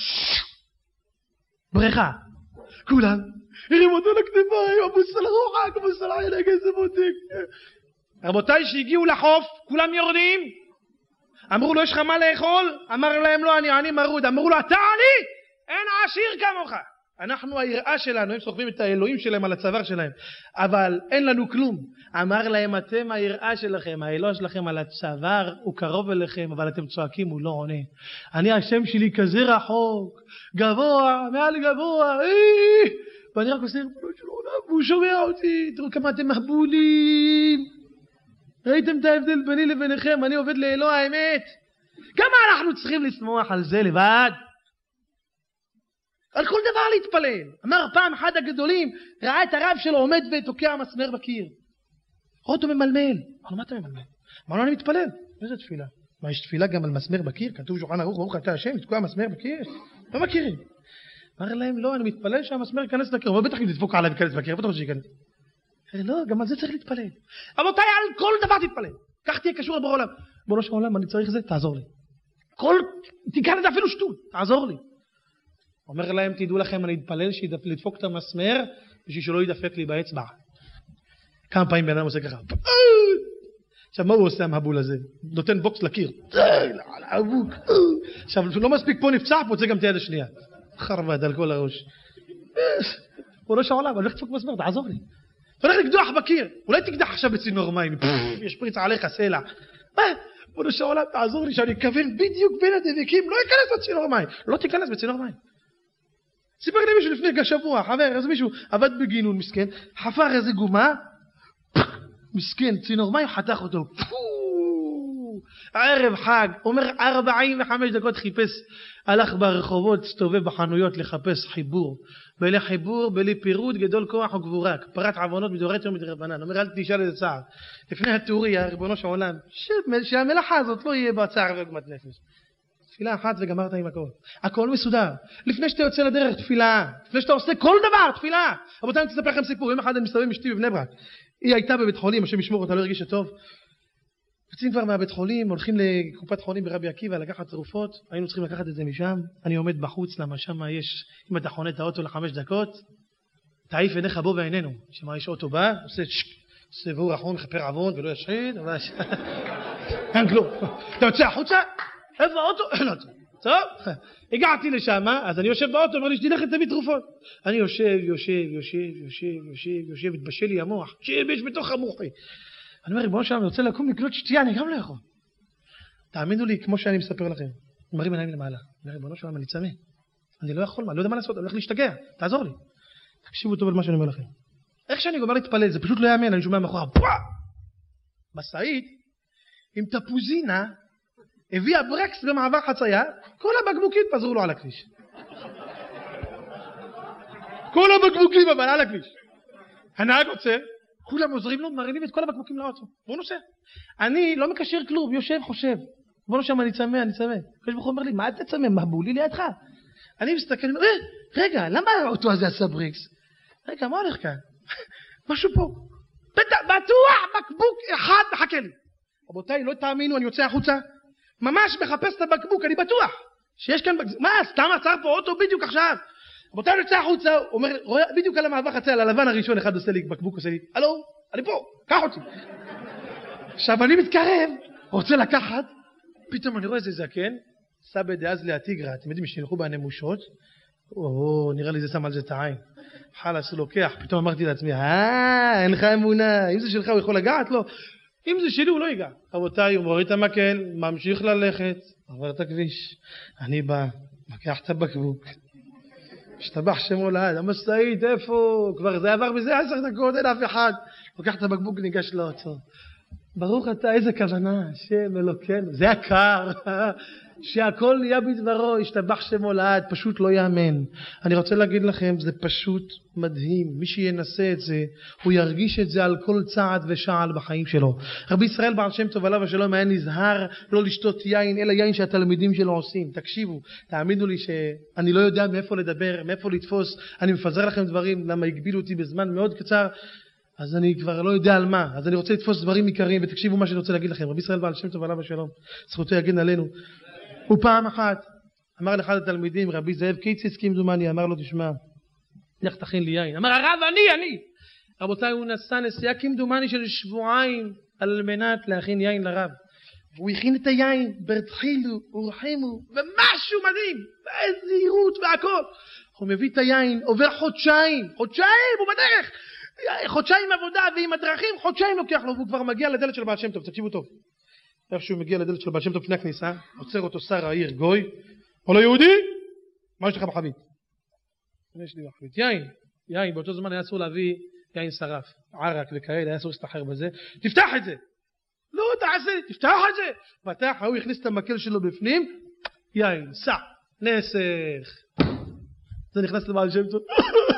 בריכה, כולם הרים אותו לכתפיים, אבו סלרוחק, אבו סלרוחק, איזה מותק. רבותיי שהגיעו לחוף, כולם יורדים, אמרו לו יש לך מה לאכול? אמר להם לא, אני עני מרוד. אמרו לו אתה עני? אין עשיר כמוך. אנחנו היראה שלנו, הם סוחבים את האלוהים שלהם על הצוואר שלהם, אבל אין לנו כלום. אמר להם אתם היראה שלכם, האלוה שלכם על הצוואר הוא קרוב אליכם, אבל אתם צועקים הוא לא עונה. אני השם שלי כזה רחוק, גבוה, מעל גבוה, אי! ואני רק עושה והוא שומע אותי. תראו כמה אתם מחבולים, ראיתם את ההבדל ביני לביניכם, אני עובד לאלוה האמת. כמה אנחנו צריכים לשמוח על זה לבד? על כל דבר להתפלל. אמר פעם אחד הגדולים, ראה את הרב שלו עומד ותוקע מסמר בקיר, רואה אותו ממלמל. אמר לו מה אתה ממלמל? אמר לו אני מתפלל. איזה תפילה? מה יש תפילה גם על מסמר בקיר? כתוב שולחן ערוך ברוך אתה השם, לתקוע מסמר בקיר? לא מכירים. אמר להם לא, אני מתפלל שהמסמר ייכנס לקיר. אבל בטח אם תדפוק עליו ייכנס בקיר, בטח שייכנס. לא, גם על זה צריך להתפלל. רבותיי, על כל דבר תתפלל. כך תהיה קשור לבורא עולם. בורא של עולם, אני צריך זה, תעזור לי. כל, תיקח את זה אפילו שטות, תעזור לי. אומר להם, תדעו לכם, אני אתפלל לדפוק את המסמר, בשביל שלא ידפק לי באצבע. כמה פעמים בן אדם עושה ככה. עכשיו, מה הוא עושה המבול הזה? נותן בוקס לקיר. עכשיו, לא מספיק פה נפצע, פוצע גם את היד השנייה. חרבד על כל הראש. בורא של עולם, אני הולך לדפוק מסמר, תעזור לי. הולך לקדוח בקיר, אולי תקדח עכשיו בצינור מים, יש פריץ עליך סלע. בורא של עולם, תעזור לי שאני אכוון בדיוק בין הדבקים, לא ייכנס בצינור מים, לא תיכנס בצינור מים. סיפר לי מישהו לפני כשבוע, חבר, אז מישהו עבד בגינון מסכן, חפר איזה גומה, מסכן, צינור מים חתך אותו, ערב חג, אומר ארבעים וחמש דקות חיפש, הלך ברחובות, סתובב בחנויות לחפש חיבור, בלי חיבור, בלי פירוד, גדול כוח וגבורה, פרת עוונות מדורית יום מדרבנן. אומר אל תשאל איזה צער, לפני הטוריה, ריבונו של עולם, שהמלאכה הזאת לא יהיה בה צער ועוגמת נפש. תפילה אחת וגמרת עם הכל, הכל מסודר. לפני שאתה יוצא לדרך תפילה, לפני שאתה עושה כל דבר תפילה. רבותיי, אני תספר לכם סיפור. יום אחד אני מסתובב עם אשתי בבני ברק, היא הייתה בבית חולים, השם ישמור אותה, לא הרגישה טוב. יוצאים כבר מהבית חולים, הולכים לקופת חולים ברבי עקיבא לקחת תרופות, היינו צריכים לקחת את זה משם. אני עומד בחוץ, למה שם יש, אם אתה חונה את האוטו לחמש דקות, תעיף עיניך בו ועינינו. שמה יש אוטו בא, עושה שק, עושה והוא רחום, מחפר עוון ולא ישחית, אבל אין כלום. אתה יוצא החוצה, איפה האוטו? אין אוטו. טוב, הגעתי לשם, אז אני יושב באוטו, אומר לי שתלך תביא תרופות. אני יושב, יושב, יושב, יושב, יושב, יושב, התבשל לי המוח, שיש בתוך המוחי. אני אומר, ריבונו שלם, אני רוצה לקום לקנות שתייה, אני גם לא יכול. תאמינו לי, כמו שאני מספר לכם, אני מרים עיניים למעלה. אני אומר, ריבונו שלם, אני צמא. אני לא יכול, אני לא יודע מה לעשות, אני הולך להשתגע, תעזור לי. תקשיבו טוב על מה שאני אומר לכם. איך שאני גומר להתפלל, זה פשוט לא יאמן, אני שומע מאחורה, פוואה! משאית, עם תפוזינה, הביאה ברקס במעבר חצייה, כל הבקבוקים פזרו לו על הכביש. כל הבקבוקים אבל על הכביש. הנהג עוצר, כולם עוזרים לו, מרימים את כל הבקבוקים לאוטו. בוא נוסע. אני לא מקשר כלום, יושב, חושב. בוא נושם, אני צמא, אני צמא. קדוש ברוך הוא אומר לי, מה אתה צמא? מבולי לידך. אני מסתכל, אה, רגע, למה האוטו הזה עשה ברקס? רגע, מה הולך כאן? משהו פה. בטוח, בקבוק אחד מחכה לי. רבותיי, לא תאמינו, אני יוצא החוצה. ממש מחפש את הבקבוק, אני בטוח שיש כאן, מה, סתם עצר פה אוטו בדיוק עכשיו. רבותיי, אני יוצא החוצה, אומר, רואה, בדיוק על המעבר חצייה, על הלבן הראשון, אחד עושה לי בקבוק, עושה לי, הלו, אני פה, קח אותי. עכשיו אני מתקרב, רוצה לקחת, פתאום אני רואה איזה זקן, סבא דאז להתיגרא, אתם יודעים שנלכו בהנמושות, או, נראה לי זה שם על זה את העין. חלאס, הוא לוקח, פתאום אמרתי לעצמי, אה, אין לך אמונה, אם זה שלך הוא יכול לגעת? לא. אם זה שלי הוא לא ייגע. רבותיי, הוא מוריד את המקל, ממשיך ללכת, עובר את הכביש. אני בא, מקח את הבקבוק. השתבח שמו לעד, המשאית, איפה? כבר זה עבר בזה עשר דקות, אין אף אחד. לוקח את הבקבוק, ניגש לאוטו. ברוך אתה, איזה כוונה, השם אלוקינו. זה הקר, שהכל נהיה בדברו, השתבח שמו לעד, פשוט לא יאמן. אני רוצה להגיד לכם, זה פשוט מדהים. מי שינסה את זה, הוא ירגיש את זה על כל צעד ושעל בחיים שלו. רבי ישראל בעל שם טוב עליו השלום היה נזהר לא לשתות יין, אלא יין שהתלמידים שלו עושים. תקשיבו, תאמינו לי שאני לא יודע מאיפה לדבר, מאיפה לתפוס. אני מפזר לכם דברים, למה הגבילו אותי בזמן מאוד קצר. אז אני כבר לא יודע על מה, אז אני רוצה לתפוס דברים עיקריים, ותקשיבו מה שאני רוצה להגיד לכם. רבי ישראל בעל שם טוב עליו השלום, זכותו יגן עלינו. הוא פעם אחת אמר לאחד התלמידים, רבי זאב קיציס כמדומני, אמר לו, תשמע, לך תכין לי יין. אמר, הרב, אני, אני. רבותיי, הוא נסע נסיעה כמדומני של שבועיים על מנת להכין יין לרב. והוא הכין את היין, ברתחילו, ורחימו, ומשהו מדהים, בזהירות והכל. הוא מביא את היין, עובר חודשיים, חודשיים, הוא בדרך. חודשיים עבודה ועם הדרכים, חודשיים לוקח לו, והוא כבר מגיע לדלת של בעל שם טוב. תקשיבו טוב. איך שהוא מגיע לדלת של בעל שם טוב לפני הכניסה, עוצר אותו שר העיר גוי, אומר לו, יהודי, מה יש לך בחבית? יש לי בחבית יין, יין, באותו זמן היה אסור להביא יין שרף, ערק וכאלה, היה אסור להסתחר בזה. תפתח את זה. לא תעשה, תפתח את זה. פתח, הוא הכניס את המקל שלו בפנים, יין, סע, נסך. זה נכנס לבעל שם טוב.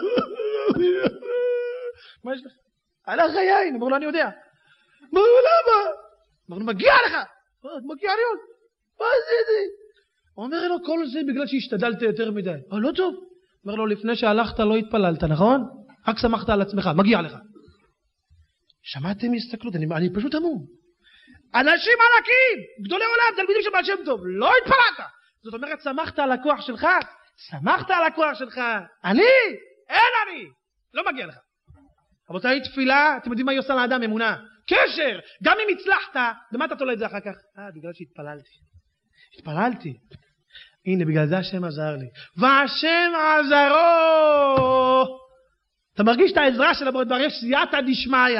מה יש לך? הלך היין, אמרו לו, אני יודע. אמרו לו, למה? אמרו לו, מגיע לך. מגיע לי עוד. מה זה זה? הוא אומר לו, כל זה בגלל שהשתדלת יותר מדי. אבל לא טוב. אומר לו, לפני שהלכת לא התפללת, נכון? רק שמחת על עצמך, מגיע לך. שמעתם הסתכלות, אני, אני פשוט אמור. אנשים ענקים, גדולי עולם, תלמידים של בעל שם טוב, לא התפללת. זאת אומרת, שמחת על הכוח שלך? שמחת על הכוח שלך. אני? אין אני. לא מגיע לך. רבותיי, תפילה, אתם יודעים מה היא עושה לאדם? אמונה, קשר. גם אם הצלחת, למה אתה תולה את זה אחר כך? אה, בגלל שהתפללתי. התפללתי. הנה, בגלל זה השם עזר לי. והשם עזרו. אתה מרגיש את העזרה של הבורא, יש סייעתא דשמיא.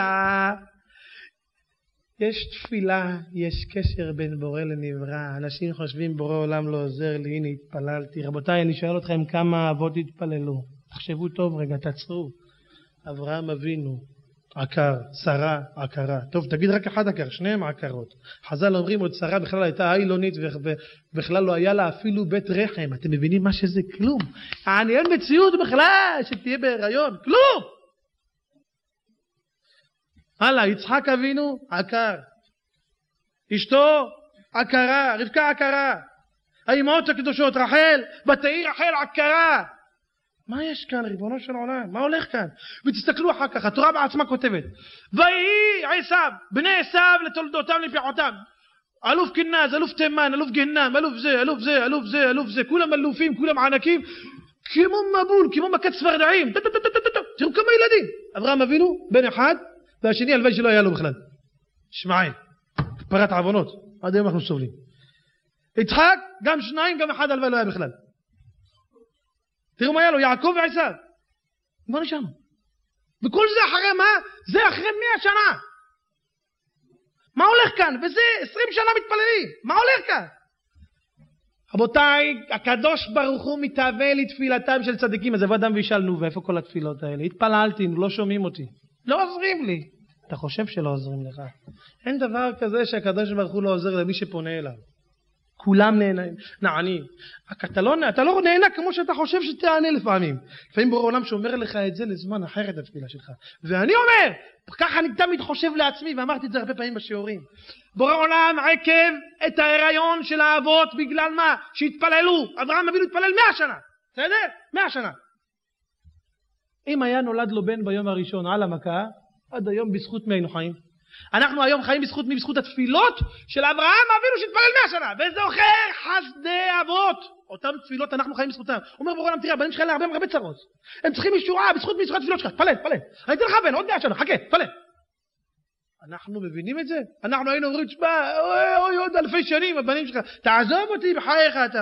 יש תפילה, יש קשר בין בורא לנברא. אנשים חושבים בורא עולם לא עוזר לי, הנה התפללתי. רבותיי, אני שואל אתכם כמה אבות התפללו. תחשבו טוב רגע, תעצרו. אברהם אבינו, עקר, שרה, עקרה. טוב, תגיד רק אחד עקר, שניהם עקרות. חז"ל אומרים עוד שרה בכלל הייתה אילונית ובכלל לא היה לה אפילו בית רחם. אתם מבינים מה שזה? כלום. אני אין מציאות בכלל שתהיה בהיריון, כלום. הלאה, יצחק אבינו, עקר. אשתו, עקרה, רבקה עקרה. האימהות הקדושות, רחל, בתאי רחל עקרה. מה יש כאן, ריבונו של עולם? מה הולך כאן? ותסתכלו אחר כך, התורה בעצמה כותבת, ויהי עשיו, בני עשיו לתולדותם לפעותם, אלוף כנז, אלוף תימן, אלוף גהנם, אלוף זה, אלוף זה, אלוף זה, אלוף זה, כולם אלופים, כולם ענקים, כמו מבול, כמו מכת צפרדעים. תראו כמה ילדים. אברהם אבינו, בן אחד, והשני הלוואי שלא היה לו בכלל. שמעי, פרת עוונות, עד היום אנחנו סובלים. יצחק, גם שניים, גם אחד הלוואי לא היה בכלל. תראו מה היה לו, יעקב ועשיו. מה נשאר? וכל זה אחרי מה? זה אחרי מאה שנה. מה הולך כאן? וזה עשרים שנה מתפללים. מה הולך כאן? רבותיי, הקדוש ברוך הוא מתהווה לתפילתם של צדיקים. אז איפה אדם וישאלנו, ואיפה כל התפילות האלה? התפללתי, לא שומעים אותי. לא עוזרים לי. אתה חושב שלא עוזרים לך. אין דבר כזה שהקדוש ברוך הוא לא עוזר למי שפונה אליו. כולם נהנים, נענים. אתה לא, אתה לא נהנה כמו שאתה חושב שתענה לפעמים. לפעמים בורא עולם שאומר לך את זה לזמן אחר את התפילה שלך. ואני אומר, ככה אני תמיד חושב לעצמי, ואמרתי את זה הרבה פעמים בשיעורים. בורא עולם עקב את ההיריון של האבות בגלל מה? שהתפללו. אברהם אבינו התפלל מאה שנה. בסדר? מאה שנה. אם היה נולד לו בן ביום הראשון על המכה, עד היום בזכות מי היינו חיים. אנחנו היום חיים בזכות מי? בזכות התפילות של אברהם אבינו שהתפלל מאה שנה. וזוכר חסדי אבות. אותם תפילות אנחנו חיים בזכותם. אומר בורא עולם, תראה, הבנים שלך אלה הרבה הרבה צרות. הם צריכים ישועה בזכות מי? בזכות התפילות שלך. תפלל, תפלל. אני אתן לך בן, עוד מאה שנה, חכה, תפלל. אנחנו מבינים את זה? אנחנו היינו אומרים, תשמע, אוי, אוי, עוד אלפי שנים, הבנים שלך, תעזוב אותי בחייך אתה.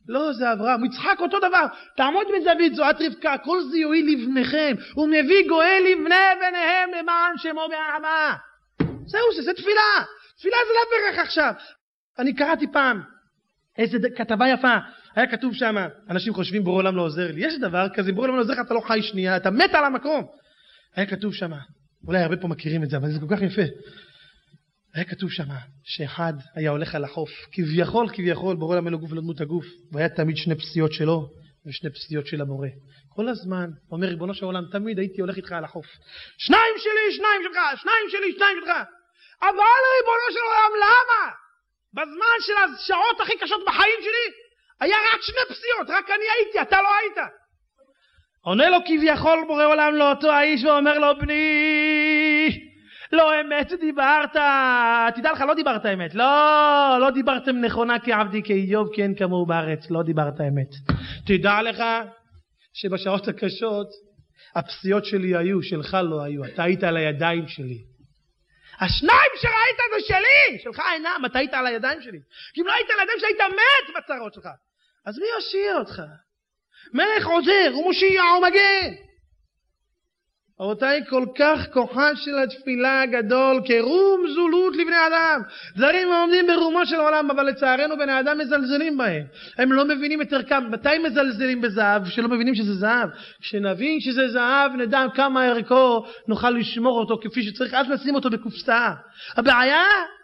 לא, זה אברהם. יצחק אותו דבר. תעמוד בזווית זו, את רבקה, כל זה יועיל לבניכם. הוא מביא גואל לבני בניהם למען שמו באהבה. זהו, זה, זה תפילה. תפילה זה לא ברך עכשיו. אני קראתי פעם איזה כתבה יפה. היה כתוב שם, אנשים חושבים בורא עולם לא עוזר לי. יש דבר כזה, בורא עולם לא עוזר לך, אתה לא חי שנייה, אתה מת על המקום. היה כתוב שם, אולי הרבה פה מכירים את זה, אבל זה כל כך יפה. היה כתוב שם שאחד היה הולך על החוף, כביכול כביכול בורא עולם אין לו גוף ולא דמות הגוף, והיה תמיד שני פסיעות שלו ושני פסיעות של הבורא. כל הזמן אומר ריבונו של עולם, תמיד הייתי הולך איתך על החוף, שניים שלי, שניים שלך, שניים שלי, שניים שלך. אבל ריבונו של עולם, למה? בזמן של השעות הכי קשות בחיים שלי היה רק שני פסיעות, רק אני הייתי, אתה לא היית. עונה לו כביכול בורא עולם לאותו האיש ואומר לו, בני, לא אמת דיברת, תדע לך, לא דיברת אמת, לא, לא דיברתם נכונה כעבדי כאיוב, כי אין כמוהו בארץ, לא דיברת אמת. תדע לך שבשעות הקשות הפסיעות שלי היו, שלך לא היו, אתה היית על הידיים שלי. השניים שראית זה שלי, שלך אינם, אתה היית על הידיים שלי. כי אם לא היית על הידיים שלי, היית מת בצרות שלך. אז מי יושיע אותך? מלך עוזר ומושיע ומגן. רבותיי, כל כך כוחה של התפילה הגדול, כרום זולות לבני אדם. זרים עומדים ברומו של העולם, אבל לצערנו בני אדם מזלזלים בהם. הם לא מבינים את ערכם. מתי מזלזלים בזהב? שלא מבינים שזה זהב. כשנבין שזה זהב, נדע כמה ערכו, נוכל לשמור אותו כפי שצריך, אז נשים אותו בקופסה. הבעיה?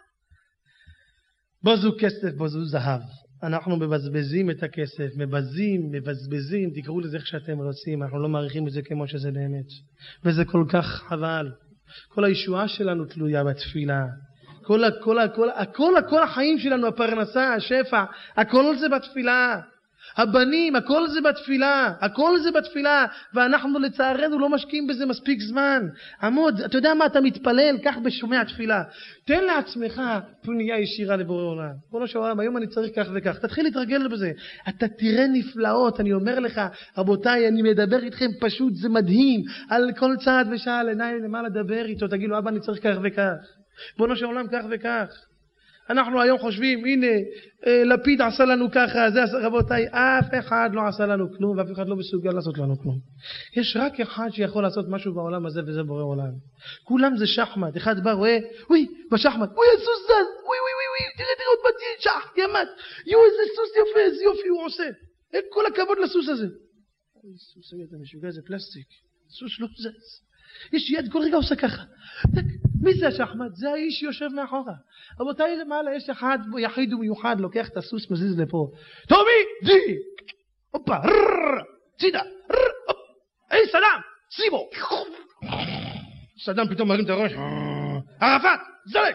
בוזו כסף, בוזו זהב. אנחנו מבזבזים את הכסף, מבזים, מבזבזים, תקראו לזה איך שאתם רוצים, אנחנו לא מעריכים את זה כמו שזה באמת. וזה כל כך חבל. כל הישועה שלנו תלויה בתפילה. כל, כל, כל, הכל, הכל החיים שלנו, הפרנסה, השפע, הכל זה בתפילה. הבנים, הכל זה בתפילה, הכל זה בתפילה, ואנחנו לצערנו לא משקיעים בזה מספיק זמן. עמוד, אתה יודע מה, אתה מתפלל, כך בשומע תפילה. תן לעצמך פנייה ישירה לבורא עולם. בורא של עולם, היום אני צריך כך וכך. תתחיל להתרגל בזה. אתה תראה נפלאות, אני אומר לך, רבותיי, אני מדבר איתכם פשוט, זה מדהים. על כל צעד ושעה לעיניי למה לדבר איתו, תגיד לו, אבא, אני צריך כך וכך. בורא של עולם, כך וכך. אנחנו היום חושבים, הנה, לפיד עשה לנו ככה, זה רבותיי, אף אחד לא עשה לנו כלום, ואף אחד לא מסוגל לעשות לנו כלום. יש רק אחד שיכול לעשות משהו בעולם הזה, וזה בורא עולם. כולם זה שחמט, אחד בא, רואה, וואי, בשחמט, וואי, הסוס זז, וואי, וואי, וואי, וואי, תראה, תראה, עוד בתי, שח, ימת, יו, איזה סוס יפה, איזה יופי הוא עושה. אין כל הכבוד לסוס הזה. סוס, אתה משוגע, זה פלסטיק, סוס לא זז. יש יד, כל רגע עושה ככה. מי זה השחמט? זה האיש שיושב מאחורה. רבותיי, למעלה יש אחד יחיד ומיוחד, לוקח את הסוס, מזיז לפה. טומי, די! הופה, רררר, צידה, רררר, היי, סדם, סיבו! סדם פתאום מרים את הראש. ערפאת, זלק!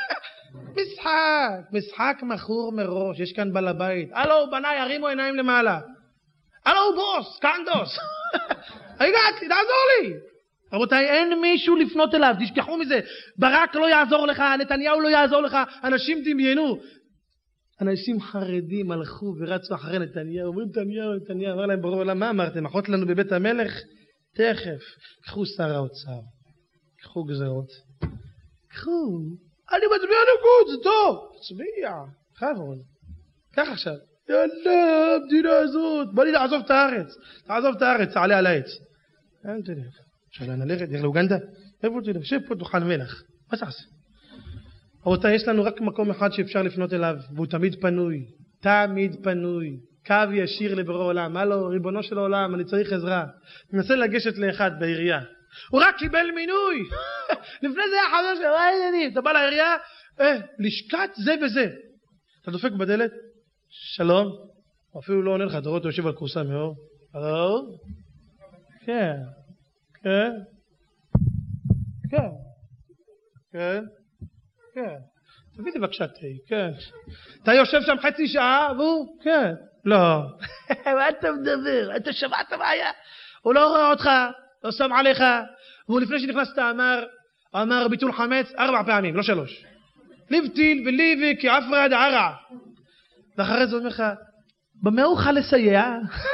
משחק, משחק מכור מראש, יש כאן בעל הבית. הלו, בניי, הרימו עיניים למעלה. הלו, בוס, קנדוס. הגעתי, תעזור לי. רבותיי, אין מישהו לפנות אליו, תשכחו מזה. ברק לא יעזור לך, נתניהו לא יעזור לך, אנשים דמיינו. אנשים חרדים הלכו ורצו אחרי נתניהו, אומרים נתניהו, נתניהו, אמר להם בורא עולם, מה אמרתם? אחות לנו בבית המלך? תכף, קחו שר האוצר, קחו גזרות, קחו, אני מצביע נקוד, זה טוב, תצביע, חבוד, קח עכשיו, יאללה, המדינה הזאת, בוא לי לעזוב את הארץ, תעזוב את הארץ, תעלה על העץ. אין תלך. אפשר ללכת, דרך לאוגנדה, איפה תלך? שב פה תאכל מלח, מה תעשה? רבותיי, יש לנו רק מקום אחד שאפשר לפנות אליו, והוא תמיד פנוי, תמיד פנוי, קו ישיר לבורא עולם. הלו, ריבונו של העולם, אני צריך עזרה. ננסה לגשת לאחד בעירייה, הוא רק קיבל מינוי. לפני זה היה חבר שלו, היי יניב, אתה בא לעירייה, אה, לשכת זה וזה. אתה דופק בדלת, שלום, אפילו לא עונה לך, אתה רואה אותו יושב על כורסה מאור, הלו? כן. כן, כן, כן, כן, תביא לי בבקשה תה, כן. אתה יושב שם חצי שעה והוא, כן, לא. מה אתה מדבר? אתה שמעת מה היה? הוא לא רואה אותך, לא שם עליך, והוא לפני שנכנסת אמר, אמר ביטול חמץ ארבע פעמים, לא שלוש. ליבטיל וליבי כעפרא דערא. ואחרי זה אומר לך, במה אוכל לסייע?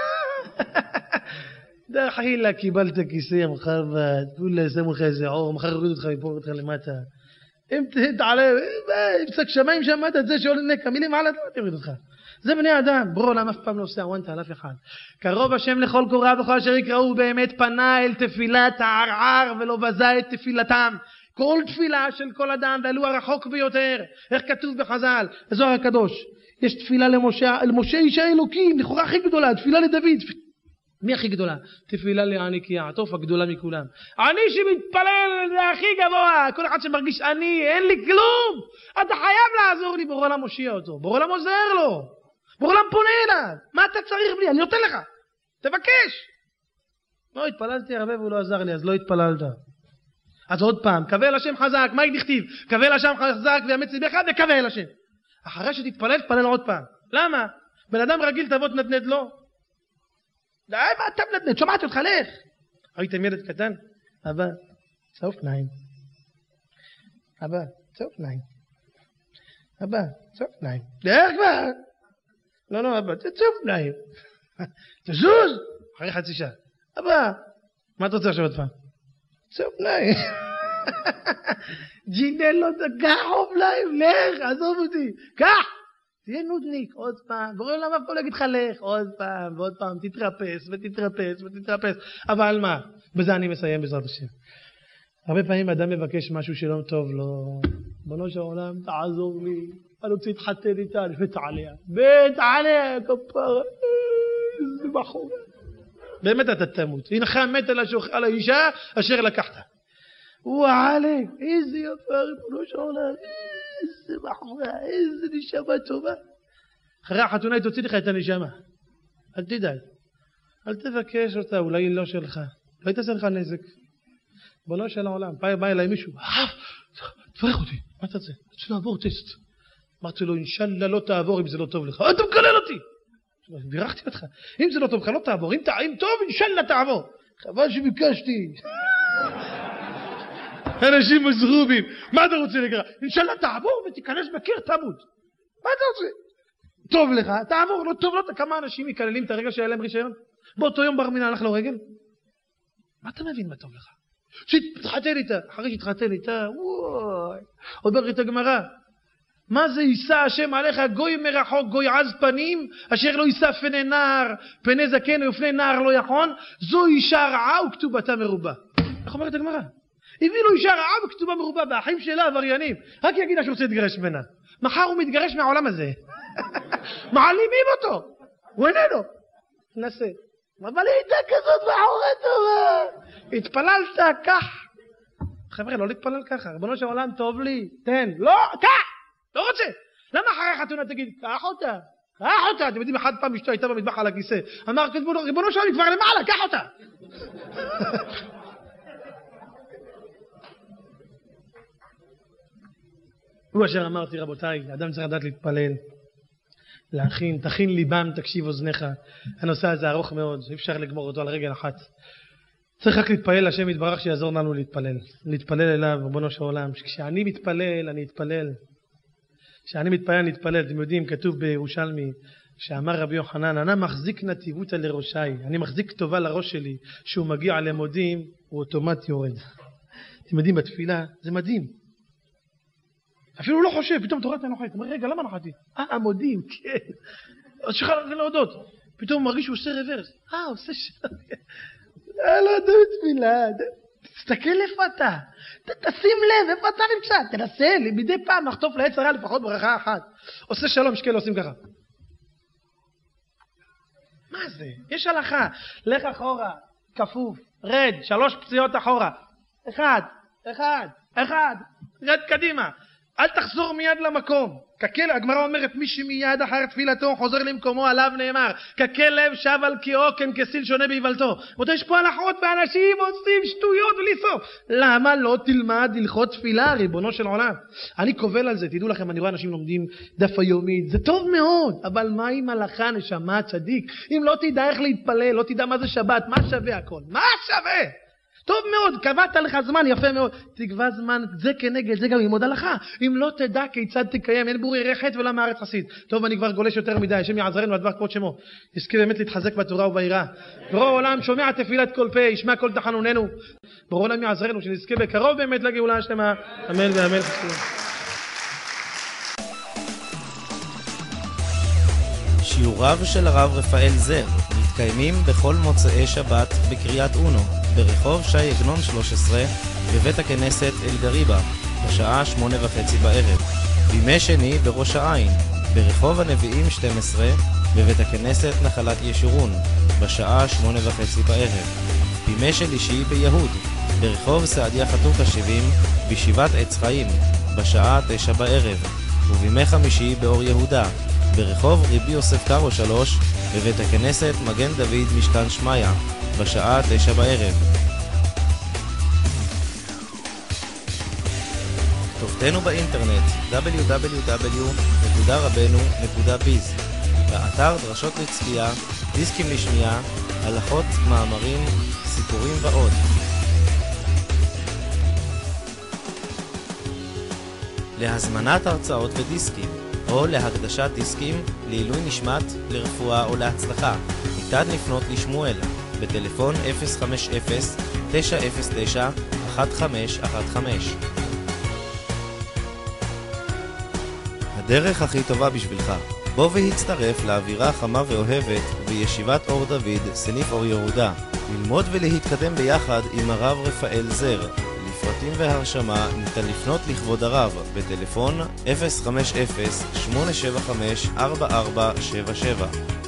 דחילה, קיבלת כיסא מחרבט, כולה שמו לך איזה עור, מחר יוריד אותך מפה אותך למטה. אם תעלה, יפסק שמיים שמעת את זה שעולה נקע, מילים מעלה, לא תוריד אותך. זה בני אדם. ברור עולם אף פעם לא עושה הוונטה על אף אחד. קרוב השם לכל קורא וכל אשר יקראו, באמת פנה אל תפילת הערער ולא בזה את תפילתם. כל תפילה של כל אדם, ואלו הרחוק ביותר. איך כתוב בחז"ל בזוהר הקדוש, יש תפילה למשה, למשה איש האלוקים, לכאורה הכי גדולה, תפילה לדוד. מי הכי גדולה? תפילה לעני כי יעטוף, הגדולה מכולם. אני שמתפלל זה הכי גבוה. כל אחד שמרגיש אני, אין לי כלום, אתה חייב לעזור לי. בורא עולם מושיע אותו, בורא עולם עוזר לו, בורא עולם פונה אליו. מה אתה צריך בלי? אני נותן לך, תבקש. לא התפללתי הרבה והוא לא עזר לי, אז לא התפללת. אז עוד פעם, קווה אל השם חזק. מה נכתיב? קווה אל השם חזק ואמץ ליבך וקווה אל השם. אחרי שתתפלל, תפלל עוד פעם. למה? בן אדם רגיל תבוא תנדנד לו. די, מה אתה מנדנד? שמעתי אותך, לך. ראיתם ילד קטן? אבא, צהוב עיניים. אבא, צהוב עיניים. אבא, צהוב עיניים. לך כבר. לא, לא, אבא, צהוב עיניים. תזוז. אחרי חצי שעה. אבא, מה אתה רוצה עכשיו עוד פעם? צהוב עיניים. ג'ינל לא תקח אופליים, לך, עזוב אותי, קח, תהיה נודניק, עוד פעם, בורא עולם אף פעם להגיד לך לך, עוד פעם, ועוד פעם, תתרפס ותתרפס ותתרפס, אבל מה, בזה אני מסיים בעזרת השם. הרבה פעמים אדם מבקש משהו שלא טוב לו, בנו של העולם, תעזור לי, אני רוצה להתחתן איתה, אני בית עליה, בית עליה, כפרה, איזה בחור. באמת אתה תמות, הנך מת על האישה אשר לקחת. וואלה, איזה יפה, ריבונו של עולם, איזה בחורה, איזה נשמה טובה. אחרי החתונה היא תוציא לך את הנשמה. אל תדאג, אל תבקש אותה, אולי היא לא שלך, לא תעשה לך נזק. ריבונו של העולם, בא אליי מישהו, תברך אותי, מה אתה רוצה? רוצה לעבור טסט. אמרתי לו, אינשאללה לא תעבור אם זה לא טוב לך. אתה מקלל אותי. בירכתי אותך, אם זה לא טוב לך לא תעבור, אם טוב אינשאללה תעבור. חבל שביקשתי. אנשים מזרובים, מה אתה רוצה לקרוא? אינשאללה תעבור ותיכנס בקיר תמות. מה אתה רוצה? טוב לך, תעבור, לא טוב, לא כמה אנשים יקללים את הרגע שהיה להם רישיון? באותו יום בר מינן הלך לו רגל? מה אתה מבין מה טוב לך? שתתחתן איתה, אחרי שתתחתן איתה, וואי, אומר את הגמרא, מה זה יישא השם עליך גוי מרחוק גוי עז פנים, אשר לא יישא פני נער, פני זקן ופני נער לא יכון, זו אישה רעה וכתובתה מרובה. איך אומרת הגמרא? הביא לו אישה רעה וכתובה מרובה, באחים שלה עבריינים, רק יגיד שהוא רוצה להתגרש ממנה. מחר הוא מתגרש מהעולם הזה. מעלימים אותו, הוא איננו. נסה. אבל היא הייתה כזאת בחורה טובה. התפללת כך. חבר'ה, לא להתפלל ככה. ריבונו של עולם, טוב לי, תן. לא, כך! לא רוצה. למה אחרי חתונה תגיד, קח אותה, קח אותה. אתם יודעים, אחד פעם אשתו הייתה במטבח על הכיסא. אמר, ריבונו של עולם, כבר למעלה, קח אותה. הוא אשר אמרתי, רבותיי, אדם צריך לדעת להתפלל, להכין, תכין ליבם, תקשיב אוזניך. הנושא הזה ארוך מאוד, אי אפשר לגמור אותו על רגל אחת. צריך רק להתפלל, השם יתברך שיעזור לנו להתפלל. להתפלל אליו, ריבונו של עולם. כשאני מתפלל, אני אתפלל. כשאני מתפלל, אני אתפלל. אתם יודעים, כתוב בירושלמי, שאמר רבי יוחנן, אני מחזיק נתיבותא לראשי. אני מחזיק טובה לראש שלי, שהוא מגיע למודים, הוא אוטומט יורד. אתם יודעים, בתפילה, זה מדהים. אפילו לא חושב, פתאום תורת הנוחת, אומר רגע למה נחתי? אה מודים, כן, אז שחרר להודות, פתאום הוא מרגיש שהוא עושה רוורס, אה עושה שם, לא יודע תפילה, תסתכל איפה אתה, תשים לב איפה אתה נמצא, תנסה לי מדי פעם לחטוף לעץ הרע לפחות ברכה אחת, עושה שלום, יש כאלה עושים ככה, מה זה? יש הלכה, לך אחורה, כפוף, רד, שלוש פציעות אחורה, אחד, אחד, אחד, רד קדימה, אל תחזור מיד למקום. ככלב, הגמרא אומרת, מי שמיד אחר תפילתו חוזר למקומו, עליו נאמר, ככלב שב על קיאו, כן כסיל שונה בהיוולתו. עוד יש פה הלכות ואנשים עושים שטויות בלי סוף. למה לא תלמד הלכות תפילה, ריבונו של עולם? אני קובל על זה, תדעו לכם, אני רואה אנשים לומדים דף היומית, זה טוב מאוד, אבל מה עם הלכה, נשמה, צדיק? אם לא תדע איך להתפלל, לא תדע מה זה שבת, מה שווה הכל? מה שווה? טוב מאוד, קבעת לך זמן יפה מאוד, תקבע זמן זה כנגד זה גם ללמוד הלכה. אם לא תדע כיצד תקיים, אין בור ירא חטא ולא מארץ חסיד. טוב, אני כבר גולש יותר מדי, השם יעזרנו לדבר כבוד שמו, יזכה באמת להתחזק בתורה וביראה. בורא עולם שומע תפילת כל פה, ישמע כל תחנוננו. בורא עולם יעזרנו שנזכה בקרוב באמת לגאולה השלמה, אמן ואמן. שיעוריו של הרב רפאל זר מתקיימים בכל מוצאי שבת בקריית אונו, ברחוב שי עגנון שלוש עשרה, בבית הכנסת אלגריבה, בשעה שמונה וחצי בערב. בימי שני בראש העין, ברחוב הנביאים שתים עשרה, בבית הכנסת נחלת ישורון, בשעה שמונה וחצי בערב. בימי שלישי ביהוד, ברחוב סעדיה חתוקה שבעים, בישיבת עץ חיים, בשעה תשע בערב. ובימי חמישי באור יהודה, ברחוב ריבי יוסף קארו שלוש, בבית הכנסת מגן דוד משכן שמיה, בשעה תשע בערב. כתובתנו באינטרנט דאבליו דאבליו דאבליו נקודה רבנו נקודה ביז, באתר דרשות לצפייה, דיסקים לשמיעה, הלכות, מאמרים, סיפורים ועוד. להזמנת הרצאות ודיסקים, או להקדשת דיסקים, לעילוי נשמת, לרפואה או להצלחה, ניתן לפנות לשמואל, בטלפון אפס חמש אפס תשע אפס תשע אחת חמש אחת חמש. הדרך הכי טובה בשבילך. בוא והצטרף לאווירה חמה ואוהבת בישיבת אור דוד, סניף אור יהודה, ללמוד ולהתקדם ביחד עם הרב רפאל זר. לפרטים והרשמה ניתן לפנות לכבוד הרב בטלפון אפס חמש אפס שמונה שבע חמש ארבע ארבע שבע שבע.